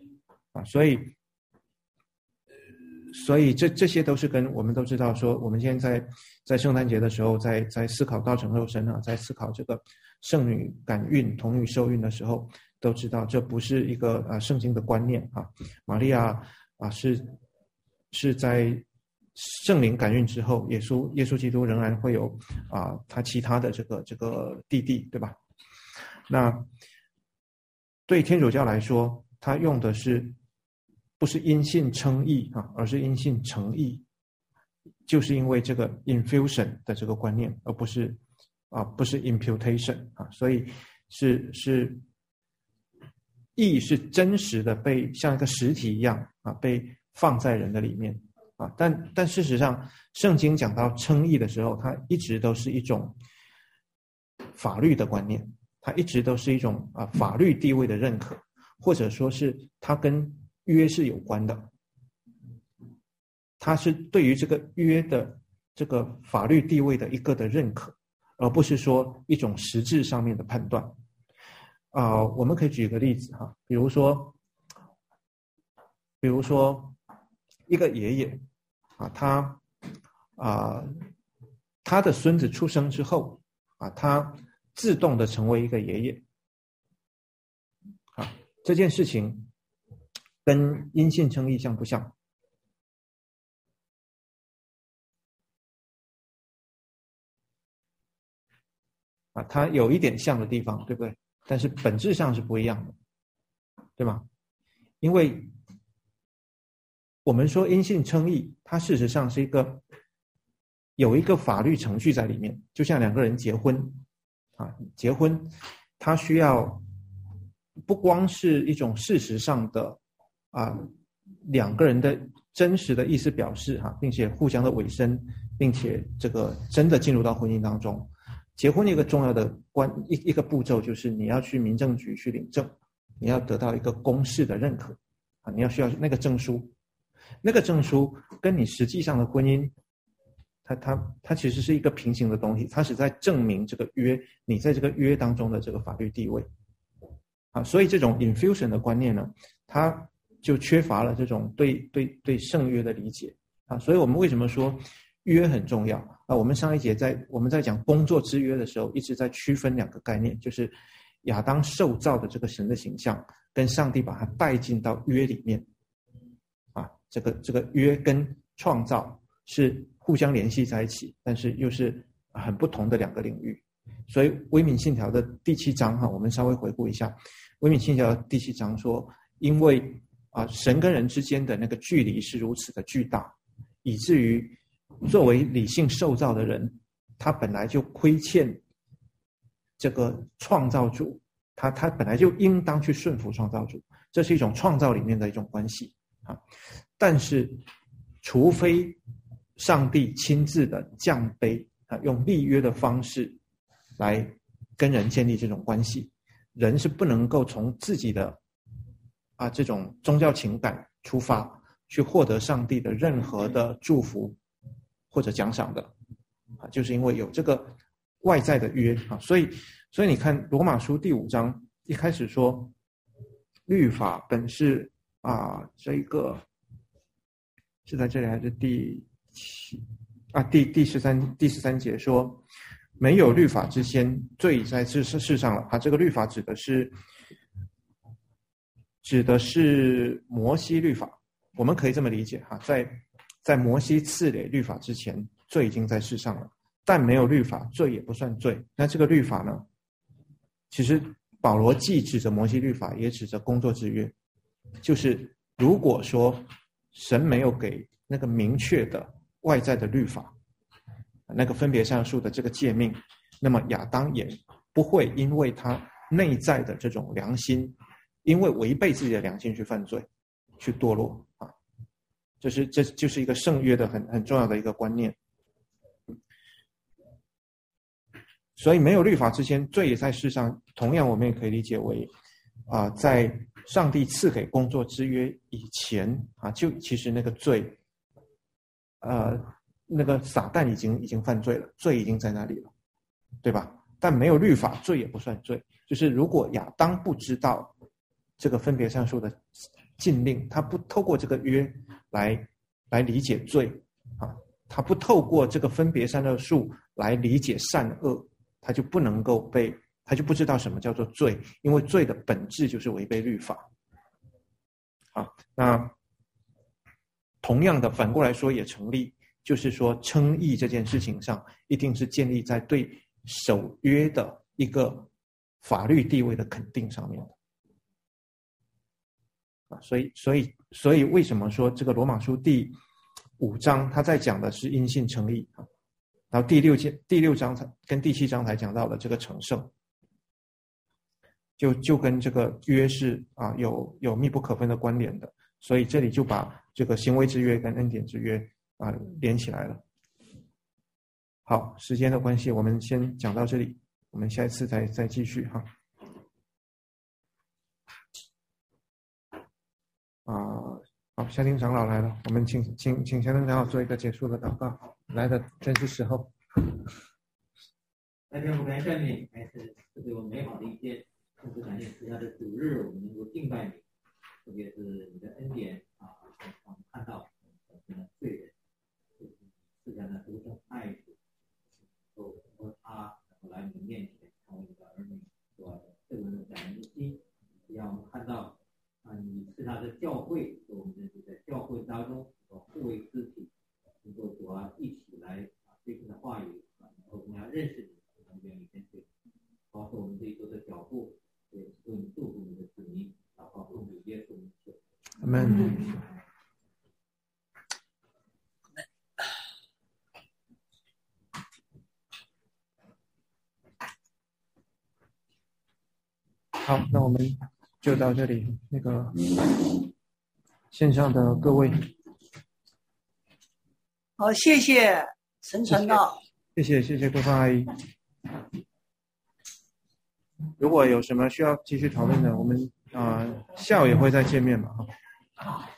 所以这些都是跟我们都知道说，我们现在在圣诞节的时候，在思考道成肉身在思考这个圣女感孕、童女受孕的时候，都知道这不是一个圣经的观念玛利亚是在圣灵感孕之后，耶稣基督仍然会有他其他的这个弟弟，对吧？那对天主教来说，他用的不是因信称义而是因信成义，就是因为这个 infusion 的这个观念，而不是 imputation 所以是义是真实的被像一个实体一样被放在人的里面但事实上圣经讲到称义的时候，它一直都是一种法律的观念，它一直都是一种法律地位的认可，或者说是它跟约是有关的，它是对于这个约的这个法律地位的一个的认可，而不是说一种实质上面的判断我们可以举一个例子比如说一个爷爷他的孙子出生之后他自动的成为一个爷爷这件事情跟因信称义像不像？它有一点像的地方，对不对？但是本质上是不一样的，对吗？因为我们说因信称义，它事实上是有一个法律程序在里面，就像两个人结婚结婚它需要不光是一种事实上的两个人的真实的意思表示并且互相的委身，并且这个真的进入到婚姻当中。结婚一个重要的一个步骤就是你要去民政局去领证，你要得到一个公示的认可你要需要那个证书，那个证书跟你实际上的婚姻它其实是一个平行的东西，它是在证明这个约你在这个约当中的这个法律地位所以这种 infusion 的观念呢，它就缺乏了这种对圣约的理解所以我们为什么说约很重要我们上一节我们在讲工作之约的时候，一直在区分两个概念，就是亚当受造的这个神的形象，跟上帝把它带进到约里面这个约跟创造是互相联系在一起，但是又是很不同的两个领域。所以威敏信条的第7章我们稍微回顾一下，威敏信条的第7章说，因为神跟人之间的那个距离是如此的巨大，以至于作为理性受造的人，他本来就亏欠这个创造主，他本来就应当去顺服创造主，这是一种创造里面的一种关系但是除非上帝亲自的降卑用立约的方式来跟人建立这种关系，人是不能够从自己的这种宗教情感出发去获得上帝的任何的祝福或者奖赏的就是因为有这个外在的约所以你看罗马书第5章一开始说，律法本是这个是在这里还是第13节说， 没有律法之前，罪已在世上了。这个律法指的是摩西律法，我们可以这么理解在摩西赐给律法之前，罪已经在世上了，但没有律法，罪也不算罪。那这个律法呢，其实保罗既指着摩西律法，也指着工作之约，就是如果说神没有给那个明确的外在的律法，那个分别善恶树的这个诫命，那么亚当也不会因为他内在的这种良心，因为违背自己的良心去犯罪，去堕落这就是一个圣约的很重要的一个观念。所以没有律法之前，罪也在世上。同样，我们也可以理解为在上帝赐给工作之约以前就其实那个罪，那个撒旦已经犯罪了，罪已经在那里了，对吧？但没有律法，罪也不算罪。就是如果亚当不知道这个分别善树的禁令，他不透过这个约来理解罪他不透过这个分别善恶树来理解善恶，他就不能够他就不知道什么叫做罪，因为罪的本质就是违背律法。那同样的反过来说也成立，就是说称义这件事情上，一定是建立在对守约的一个法律地位的肯定上面的。所以为什么说这个罗马书第5章他在讲的是因信称义然后第六章跟第7章才讲到了这个成圣，就跟这个约是有密不可分的关联的，所以这里就把这个行为之约跟恩典之约连起来了。好，时间的关系，我们先讲到这里，我们下一次再继续好，夏丁长老来了，我们请夏丁长老做一个结束的祷告。来的真是时候。 大家我感谢你，还是对我美好的一天，更是感谢赐下的主日，我们能够敬拜你，特别是你的恩典让我们看到罪人赐下的独生爱子，通过他来你面前成为你的儿女，这个感恩的心，让我们看到你赐他的教会，我们在教会当中互为肢体，能够一起来对你的话语，然后更加认识你，愿意跟随，保守我们这一周的脚步，也祝你祝福你的子民，祷告奉主耶稣名求。 阿们。好，那我们就到这里。那个线上的各位， 好，谢谢陈传道， 谢谢多芳阿姨。如果有什么需要继续讨论的，我们下午也会再见面嘛